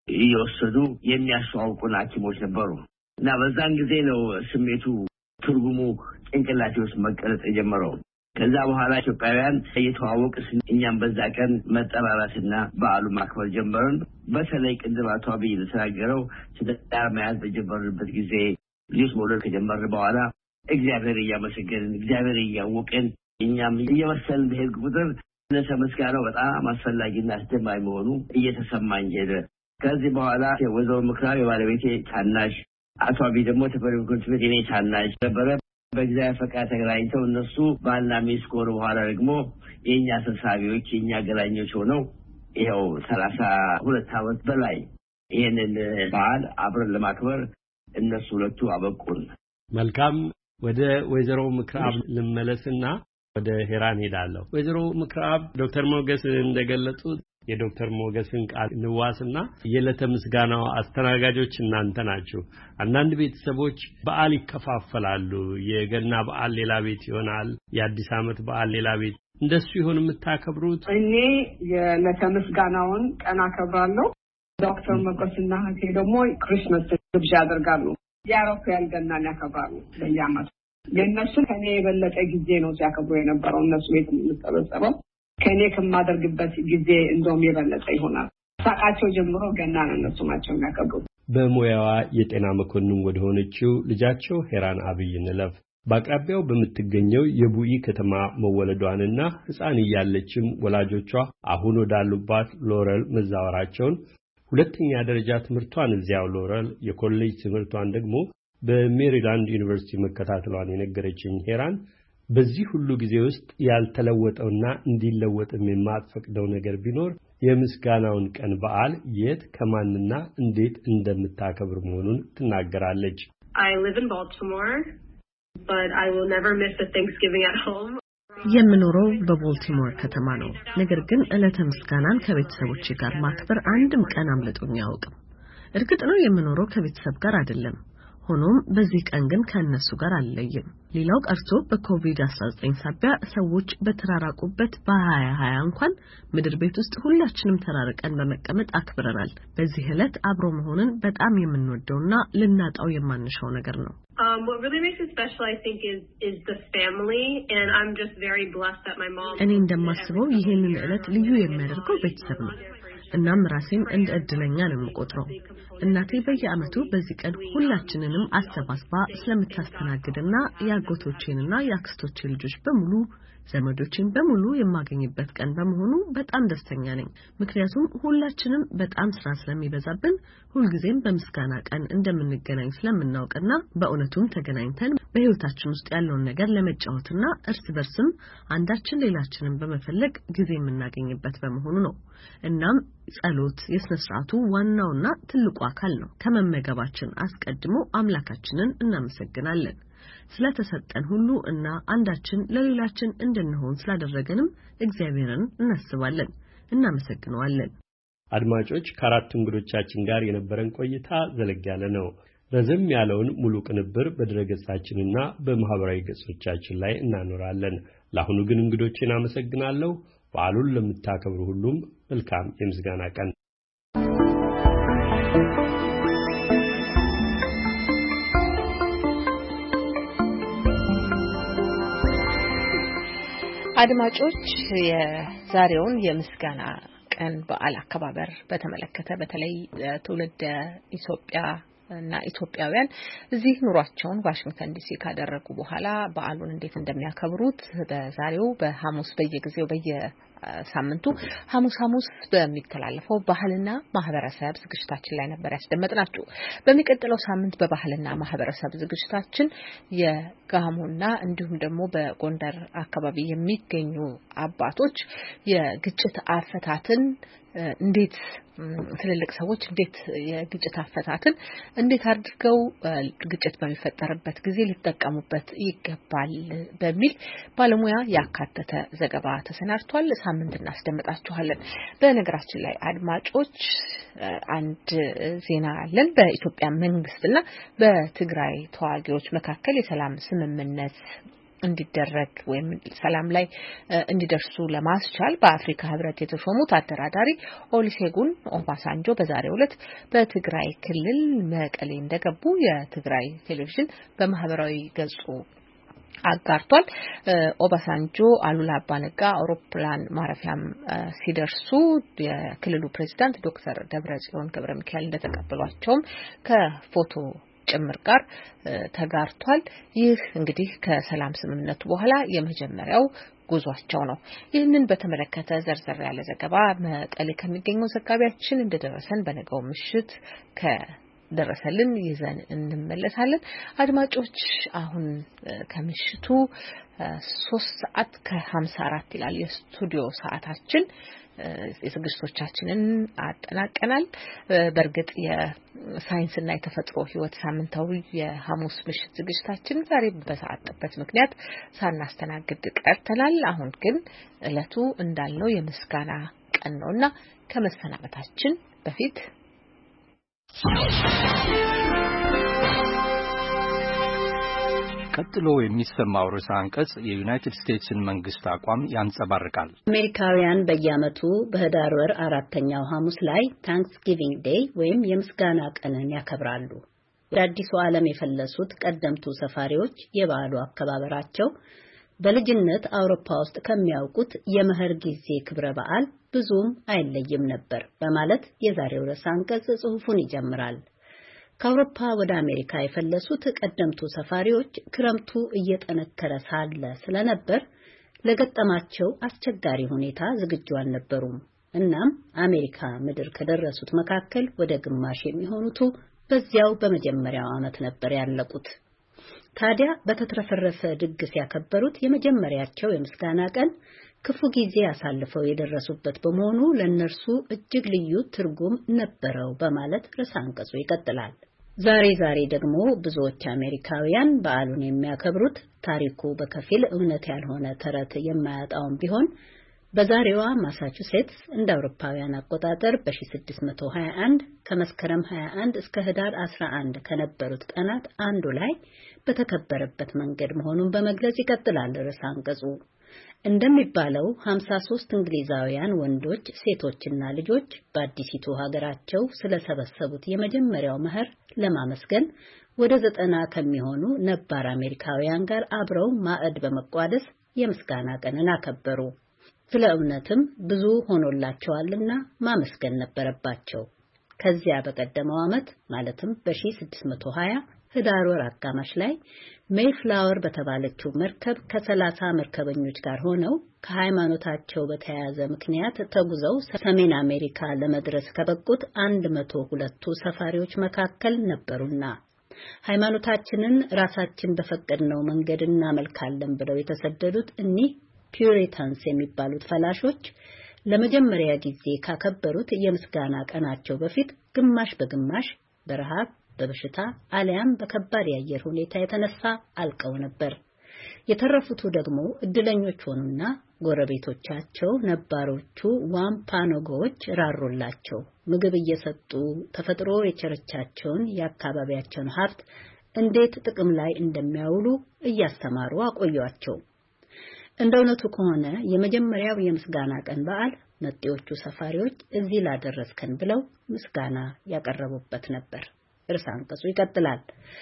እየወሰዱ የሚያስተዋውቁን ሐኪሞች ነበሩ እና በዛን ጊዜ ነው ስሜቱ ትርጉሙ ጭንቅላቴ ውስጥ መቀረጽ የጀመረው። ከዛ በኋላ ኢትዮጵያውያን እየተዋወቁ እኛም በዛ ቀን መጠራራትና በዓሉ ማክበር ጀመርን። በተለይ ቅድም አቶ አብይ እንደተናገረው ትዳር መያዝ በጀመርንበት ጊዜ ልጅ መውለድ ከጀመርን በኋላ እግዚአብሔር እያመሰገንን እግዚአብሔር እያወቅን እኛም እየመሰልን በሄድ ቁጥር ለተመስጋናው በጣም አስፈላጊና አስደማሚ መሆኑ እየተሰማኝ ሄደ። ከዚህ በኋላ ወይዘሮ ምክራብ የባለቤቴ ታናሽ አቶ አብይ ደግሞ ተፈሪኩት በኔ ታናሽ ነበረ። በእግዚአብሔር ፈቃድ ተገናኝተው እነሱ ባልና ሚስት ከሆኑ በኋላ ደግሞ የኛ ተሳቢዎች የኛ ገላኞች ሆነው ይኸው ሰላሳ ሁለት ዓመት በላይ ይሄንን በዓል አብረን ለማክበር እነሱ ሁለቱ አበቁን። መልካም። ወደ ወይዘሮ ምክራብ ልመለስና ወደ ሄራን ሄዳለሁ። ወይዘሮ ምክራብ ዶክተር ሞገስ እንደገለጹት የዶክተር ሞገስን ቃል ንዋስና የዕለተ ምስጋናው አስተናጋጆች እናንተ ናችሁ። አንዳንድ ቤተሰቦች በዓል ይከፋፈላሉ። የገና በዓል ሌላ ቤት ይሆናል፣ የአዲስ ዓመት በዓል ሌላ ቤት። እንደሱ ይሆን የምታከብሩት? እኔ የዕለተ ምስጋናውን ቀን አከብራለሁ። ዶክተር ሞገስና እህቴ ደግሞ ክሪስማስ ግብዣ ያደርጋሉ። የአውሮፓውያን ገናን ያከብራሉ በየዓመቱ። የእነሱ ከኔ የበለጠ ጊዜ ነው ሲያከብሩ የነበረው። እነሱ ቤት የምትሰበሰበው ከኔ ከማደርግበት ጊዜ እንደውም የበለጠ ይሆናል። ሳቃቸው ጀምሮ ገና ነው እነሱ ናቸው የሚያከብሩት። በሙያዋ የጤና መኮንን ወደ ሆነችው ልጃቸው ሄራን አብይ እንለፍ። በአቅራቢያው በምትገኘው የቡኢ ከተማ መወለዷንና ሕፃን እያለችም ወላጆቿ አሁን ወዳሉባት ሎረል መዛወራቸውን፣ ሁለተኛ ደረጃ ትምህርቷን እዚያው ሎረል፣ የኮሌጅ ትምህርቷን ደግሞ በሜሪላንድ ዩኒቨርሲቲ መከታተሏን የነገረችኝ ሄራን በዚህ ሁሉ ጊዜ ውስጥ ያልተለወጠውና እንዲለወጥም የማትፈቅደው ነገር ቢኖር የምስጋናውን ቀን በዓል የት ከማንና እንዴት እንደምታከብር መሆኑን ትናገራለች። I live in Baltimore, but I will never miss the Thanksgiving at home. የምኖረው በቦልቲሞር ከተማ ነው። ነገር ግን ዕለተ ምስጋናን ከቤተሰቦቼ ጋር ማክበር አንድም ቀን አምልጦኝ አያውቅም። እርግጥ ነው የምኖረው ከቤተሰብ ጋር አይደለም። ሆኖም በዚህ ቀን ግን ከነሱ ጋር አልለይም። ሌላው ቀርቶ በኮቪድ አስራ ዘጠኝ ሳቢያ ሰዎች በተራራቁበት በሃያ ሃያ እንኳን ምድር ቤት ውስጥ ሁላችንም ተራርቀን በመቀመጥ አክብረናል። በዚህ ዕለት አብሮ መሆንን በጣም የምንወደውና ልናጣው የማንሻው ነገር ነው። Um what really makes it special I think is is the family, and I'm just very blessed that my mom እኔ እንደማስበው ይሄንን ዕለት ልዩ የሚያደርገው ቤተሰብ ነው። እናም ራሴን እንደ እድለኛ ነው የምቆጥረው። እናቴ በየዓመቱ በዚህ ቀን ሁላችንንም አሰባስባ ስለምታስተናግድና ያጎቶቼንና ያክስቶቼ ልጆች በሙሉ ዘመዶችን በሙሉ የማገኝበት ቀን በመሆኑ በጣም ደስተኛ ነኝ። ምክንያቱም ሁላችንም በጣም ስራ ስለሚበዛብን ሁልጊዜም በምስጋና ቀን እንደምንገናኝ ስለምናውቅና በእውነቱም ተገናኝተን በህይወታችን ውስጥ ያለውን ነገር ለመጫወትና እርስ በርስም አንዳችን ሌላችንን በመፈለግ ጊዜ የምናገኝበት በመሆኑ ነው። እናም ጸሎት የሥነ ሥርዓቱ ዋናውና ትልቁ አካል ነው። ከመመገባችን አስቀድሞ አምላካችንን እናመሰግናለን ስለተሰጠን ሁሉ እና አንዳችን ለሌላችን እንድንሆን ስላደረገንም እግዚአብሔርን እናስባለን፣ እናመሰግነዋለን። አድማጮች ከአራት እንግዶቻችን ጋር የነበረን ቆይታ ዘለግ ያለ ነው። ረዘም ያለውን ሙሉ ቅንብር በድረገጻችንና በማህበራዊ ገጾቻችን ላይ እናኖራለን። ለአሁኑ ግን እንግዶችን አመሰግናለሁ። በዓሉን ለምታከብሩ ሁሉም መልካም የምስጋና ቀን። አድማጮች የዛሬውን የምስጋና ቀን በዓል አከባበር በተመለከተ በተለይ ትውልደ ኢትዮጵያ እና ኢትዮጵያውያን እዚህ ኑሯቸውን ዋሽንግተን ዲሲ ካደረጉ በኋላ በዓሉን እንዴት እንደሚያከብሩት በዛሬው በሐሙስ በየጊዜው በየሳምንቱ ሐሙስ ሐሙስ በሚተላለፈው ባህልና ማህበረሰብ ዝግጅታችን ላይ ነበር ያስደመጥናችሁ። በሚቀጥለው ሳምንት በባህልና ማህበረሰብ ዝግጅታችን የጋሞና እንዲሁም ደግሞ በጎንደር አካባቢ የሚገኙ አባቶች የግጭት አፈታትን እንዴት ትልልቅ ሰዎች እንዴት የግጭት አፈታትን እንዴት አድርገው ግጭት በሚፈጠርበት ጊዜ ሊጠቀሙበት ይገባል በሚል ባለሙያ ያካተተ ዘገባ ተሰናድቷል። ሳምንት እናስደምጣችኋለን። በነገራችን ላይ አድማጮች አንድ ዜና አለን። በኢትዮጵያ መንግስትና በትግራይ ተዋጊዎች መካከል የሰላም ስምምነት እንዲደረግ ወይም ሰላም ላይ እንዲደርሱ ለማስቻል በአፍሪካ ህብረት የተሾሙት አደራዳሪ ኦሉሴጉን ኦባሳንጆ በዛሬው ዕለት በትግራይ ክልል መቀሌ እንደገቡ የትግራይ ቴሌቪዥን በማህበራዊ ገጹ አጋርቷል። ኦባሳንጆ አሉላ አባነጋ አውሮፕላን ማረፊያም ሲደርሱ የክልሉ ፕሬዝዳንት ዶክተር ደብረጽዮን ገብረ ሚካኤል እንደተቀበሏቸውም ከፎቶ ጭምር ጋር ተጋርቷል። ይህ እንግዲህ ከሰላም ስምምነቱ በኋላ የመጀመሪያው ጉዟቸው ነው። ይህንን በተመለከተ ዘርዘር ያለ ዘገባ መቀሌ ከሚገኘው ዘጋቢያችን እንደደረሰን በነገው ምሽት ከደረሰልን ይዘን እንመለሳለን። አድማጮች አሁን ከምሽቱ ሶስት ሰዓት ከሀምሳ አራት ይላል የስቱዲዮ ሰዓታችን። የዝግጅቶቻችንን አጠናቀናል። በእርግጥ የሳይንስና የተፈጥሮ ህይወት ሳምንታዊ የሐሙስ ምሽት ዝግጅታችን ዛሬ በሰዓት ጥበት ምክንያት ሳናስተናግድ ቀርተናል። አሁን ግን ዕለቱ እንዳልነው የምስጋና ቀን ነውና ከመሰናበታችን በፊት ቀጥሎ የሚሰማው ርዕሰ አንቀጽ የዩናይትድ ስቴትስን መንግስት አቋም ያንጸባርቃል። አሜሪካውያን በየዓመቱ በህዳር ወር አራተኛው ሐሙስ ላይ ታንክስጊቪንግ ዴይ ወይም የምስጋና ቀንን ያከብራሉ። ወደ አዲሱ ዓለም የፈለሱት ቀደምቱ ሰፋሪዎች የበዓሉ አከባበራቸው በልጅነት አውሮፓ ውስጥ ከሚያውቁት የመኸር ጊዜ ክብረ በዓል ብዙም አይለይም ነበር በማለት የዛሬው ርዕሰ አንቀጽ ጽሑፉን ይጀምራል። ከአውሮፓ ወደ አሜሪካ የፈለሱት ቀደምቱ ሰፋሪዎች ክረምቱ እየጠነከረ ሳለ ስለነበር ለገጠማቸው አስቸጋሪ ሁኔታ ዝግጁ አልነበሩም። እናም አሜሪካ ምድር ከደረሱት መካከል ወደ ግማሽ የሚሆኑት በዚያው በመጀመሪያው ዓመት ነበር ያለቁት። ታዲያ በተትረፈረፈ ድግስ ያከበሩት የመጀመሪያቸው የምስጋና ቀን ክፉ ጊዜ አሳልፈው የደረሱበት በመሆኑ ለነርሱ እጅግ ልዩ ትርጉም ነበረው በማለት ርዕሰ አንቀጹ ይቀጥላል። ዛሬ ዛሬ ደግሞ ብዙዎች አሜሪካውያን በዓሉን የሚያከብሩት ታሪኩ በከፊል እውነት ያልሆነ ተረት የማያጣውን ቢሆን በዛሬዋ ማሳቹሴትስ እንደ አውሮፓውያን አቆጣጠር በ1621 ከመስከረም ሃያ አንድ እስከ ህዳር አስራ አንድ ከነበሩት ቀናት አንዱ ላይ በተከበረበት መንገድ መሆኑን በመግለጽ ይቀጥላል ርዕሰ አንቀጹ። እንደሚባለው ሃምሳ ሶስት እንግሊዛውያን ወንዶች፣ ሴቶችና ልጆች በአዲሲቱ ሀገራቸው ስለሰበሰቡት የመጀመሪያው መኸር ለማመስገን ወደ ዘጠና ከሚሆኑ ነባር አሜሪካውያን ጋር አብረው ማዕድ በመቋደስ የምስጋና ቀንን አከበሩ። ስለ እውነትም ብዙ ሆኖላቸዋልና ማመስገን ነበረባቸው። ከዚያ በቀደመው ዓመት ማለትም በ1620 ህዳር ወር አጋማሽ ላይ ሜይፍላወር በተባለችው መርከብ ከሰላሳ መርከበኞች ጋር ሆነው ከሃይማኖታቸው በተያያዘ ምክንያት ተጉዘው ሰሜን አሜሪካ ለመድረስ ከበቁት አንድ መቶ ሁለቱ ሰፋሪዎች መካከል ነበሩና ሃይማኖታችንን ራሳችን በፈቀድነው መንገድ እናመልካለን ብለው የተሰደዱት እኒህ ፒዩሪታንስ የሚባሉት ፈላሾች ለመጀመሪያ ጊዜ ካከበሩት የምስጋና ቀናቸው በፊት ግማሽ በግማሽ በረሃብ በበሽታ አሊያም በከባድ የአየር ሁኔታ የተነሳ አልቀው ነበር። የተረፉቱ ደግሞ እድለኞች ሆኑና ጎረቤቶቻቸው ነባሮቹ ዋምፓኖጎዎች ራሩላቸው። ምግብ እየሰጡ ተፈጥሮ የቸረቻቸውን የአካባቢያቸውን ሀብት እንዴት ጥቅም ላይ እንደሚያውሉ እያስተማሩ አቆዩአቸው። እንደ እውነቱ ከሆነ የመጀመሪያው የምስጋና ቀን በዓል ነጤዎቹ ሰፋሪዎች እዚህ ላደረስከን ብለው ምስጋና ያቀረቡበት ነበር። ርዕሰ አንቀጹ ይቀጥላል።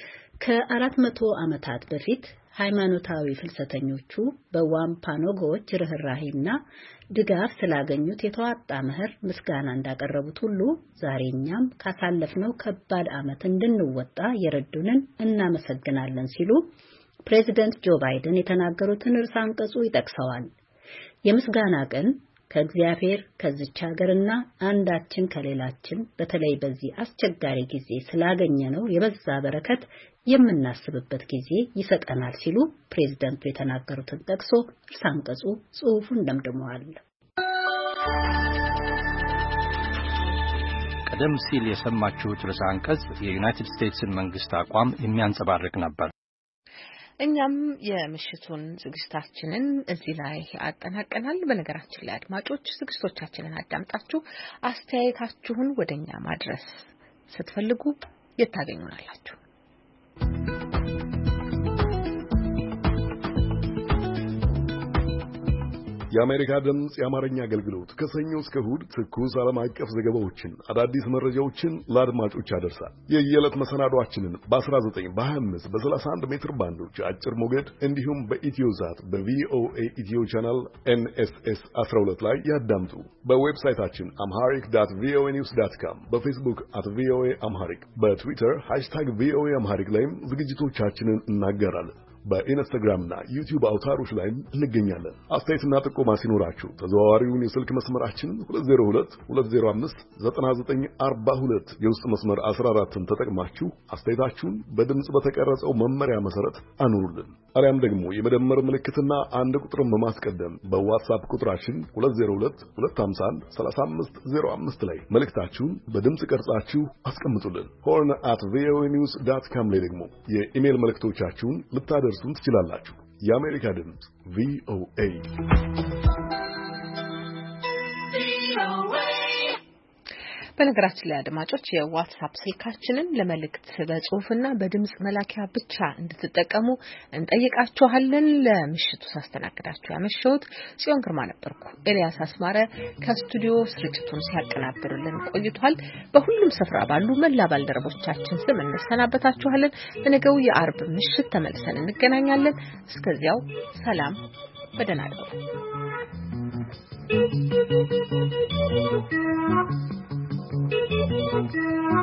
ከአራት መቶ ዓመታት በፊት ሃይማኖታዊ ፍልሰተኞቹ በዋምፓኖጎዎች ርህራሄና ድጋፍ ስላገኙት የተዋጣ መኸር ምስጋና እንዳቀረቡት ሁሉ ዛሬኛም ካሳለፍነው ከባድ ዓመት እንድንወጣ የረዱንን እናመሰግናለን ሲሉ ፕሬዚደንት ጆ ባይደን የተናገሩትን ርዕሰ አንቀጹ ይጠቅሰዋል። የምስጋና ቀን ከእግዚአብሔር ከዚች ሀገርና አንዳችን ከሌላችን በተለይ በዚህ አስቸጋሪ ጊዜ ስላገኘነው የበዛ በረከት የምናስብበት ጊዜ ይሰጠናል ሲሉ ፕሬዝዳንቱ የተናገሩትን ጠቅሶ ርዕሰ አንቀጹ ጽሑፉን ደምድመዋል። ቀደም ሲል የሰማችሁት ርዕሰ አንቀጽ የዩናይትድ ስቴትስን መንግስት አቋም የሚያንጸባርቅ ነበር። እኛም የምሽቱን ዝግጅታችንን እዚህ ላይ አጠናቀናል። በነገራችን ላይ አድማጮች ዝግጅቶቻችንን አዳምጣችሁ አስተያየታችሁን ወደኛ ማድረስ ስትፈልጉ የታገኙናላችሁ። የአሜሪካ ድምጽ የአማርኛ አገልግሎት ከሰኞ እስከ እሁድ ትኩስ ዓለም አቀፍ ዘገባዎችን፣ አዳዲስ መረጃዎችን ለአድማጮች ያደርሳል። የየዕለት መሰናዷችንን በ19 በ25 በ31 ሜትር ባንዶች አጭር ሞገድ እንዲሁም በኢትዮዛት በቪኦኤ ኢትዮ ቻናል ኤንኤስኤስ አስራ ሁለት ላይ ያዳምጡ። በዌብሳይታችን አምሃሪክ ዳት ቪኦኤ ኒውስ ዳት ካም፣ በፌስቡክ አት ቪኦኤ አምሃሪክ፣ በትዊተር ሃሽታግ ቪኦኤ አምሃሪክ ላይም ዝግጅቶቻችንን እናገራለን። በኢንስታግራምና ዩቲዩብ አውታሮች ላይም እንገኛለን። አስተያየትና ጥቆማ ሲኖራችሁ ተዘዋዋሪውን የስልክ መስመራችንን ሁለት ዜሮ ሁለት ሁለት ዜሮ አምስት ዘጠና ዘጠኝ አርባ ሁለት የውስጥ መስመር አስራ አራትን ተጠቅማችሁ አስተያየታችሁን በድምጽ በተቀረጸው መመሪያ መሰረት አኑሩልን። አሊያም ደግሞ የመደመር ምልክትና አንድ ቁጥርን በማስቀደም በዋትስአፕ ቁጥራችን ሁለት ዜሮ ሁለት ሁለት አምሳ አንድ ሰላሳ አምስት ዜሮ አምስት ላይ መልእክታችሁን በድምጽ ቀርጻችሁ አስቀምጡልን። ሆርን አት ቪኦኤ ኒውስ ዶት ኮም ላይ ደግሞ የኢሜል መልእክቶቻችሁን ልታደርሱን ትችላላችሁ። የአሜሪካ ድምጽ ቪኦኤ። በነገራችን ላይ አድማጮች የዋትስአፕ ስልካችንን ለመልእክት በጽሁፍና በድምጽ መላኪያ ብቻ እንድትጠቀሙ እንጠይቃችኋለን። ለምሽቱ ሳስተናግዳችሁ ያመሸሁት ጽዮን ግርማ ነበርኩ። ኤልያስ አስማረ ከስቱዲዮ ስርጭቱን ሲያቀናብርልን ቆይቷል። በሁሉም ስፍራ ባሉ መላ ባልደረቦቻችን ስም እንሰናበታችኋለን። በነገው የአርብ ምሽት ተመልሰን እንገናኛለን። እስከዚያው ሰላም፣ በደህና እደሩ። Thank you.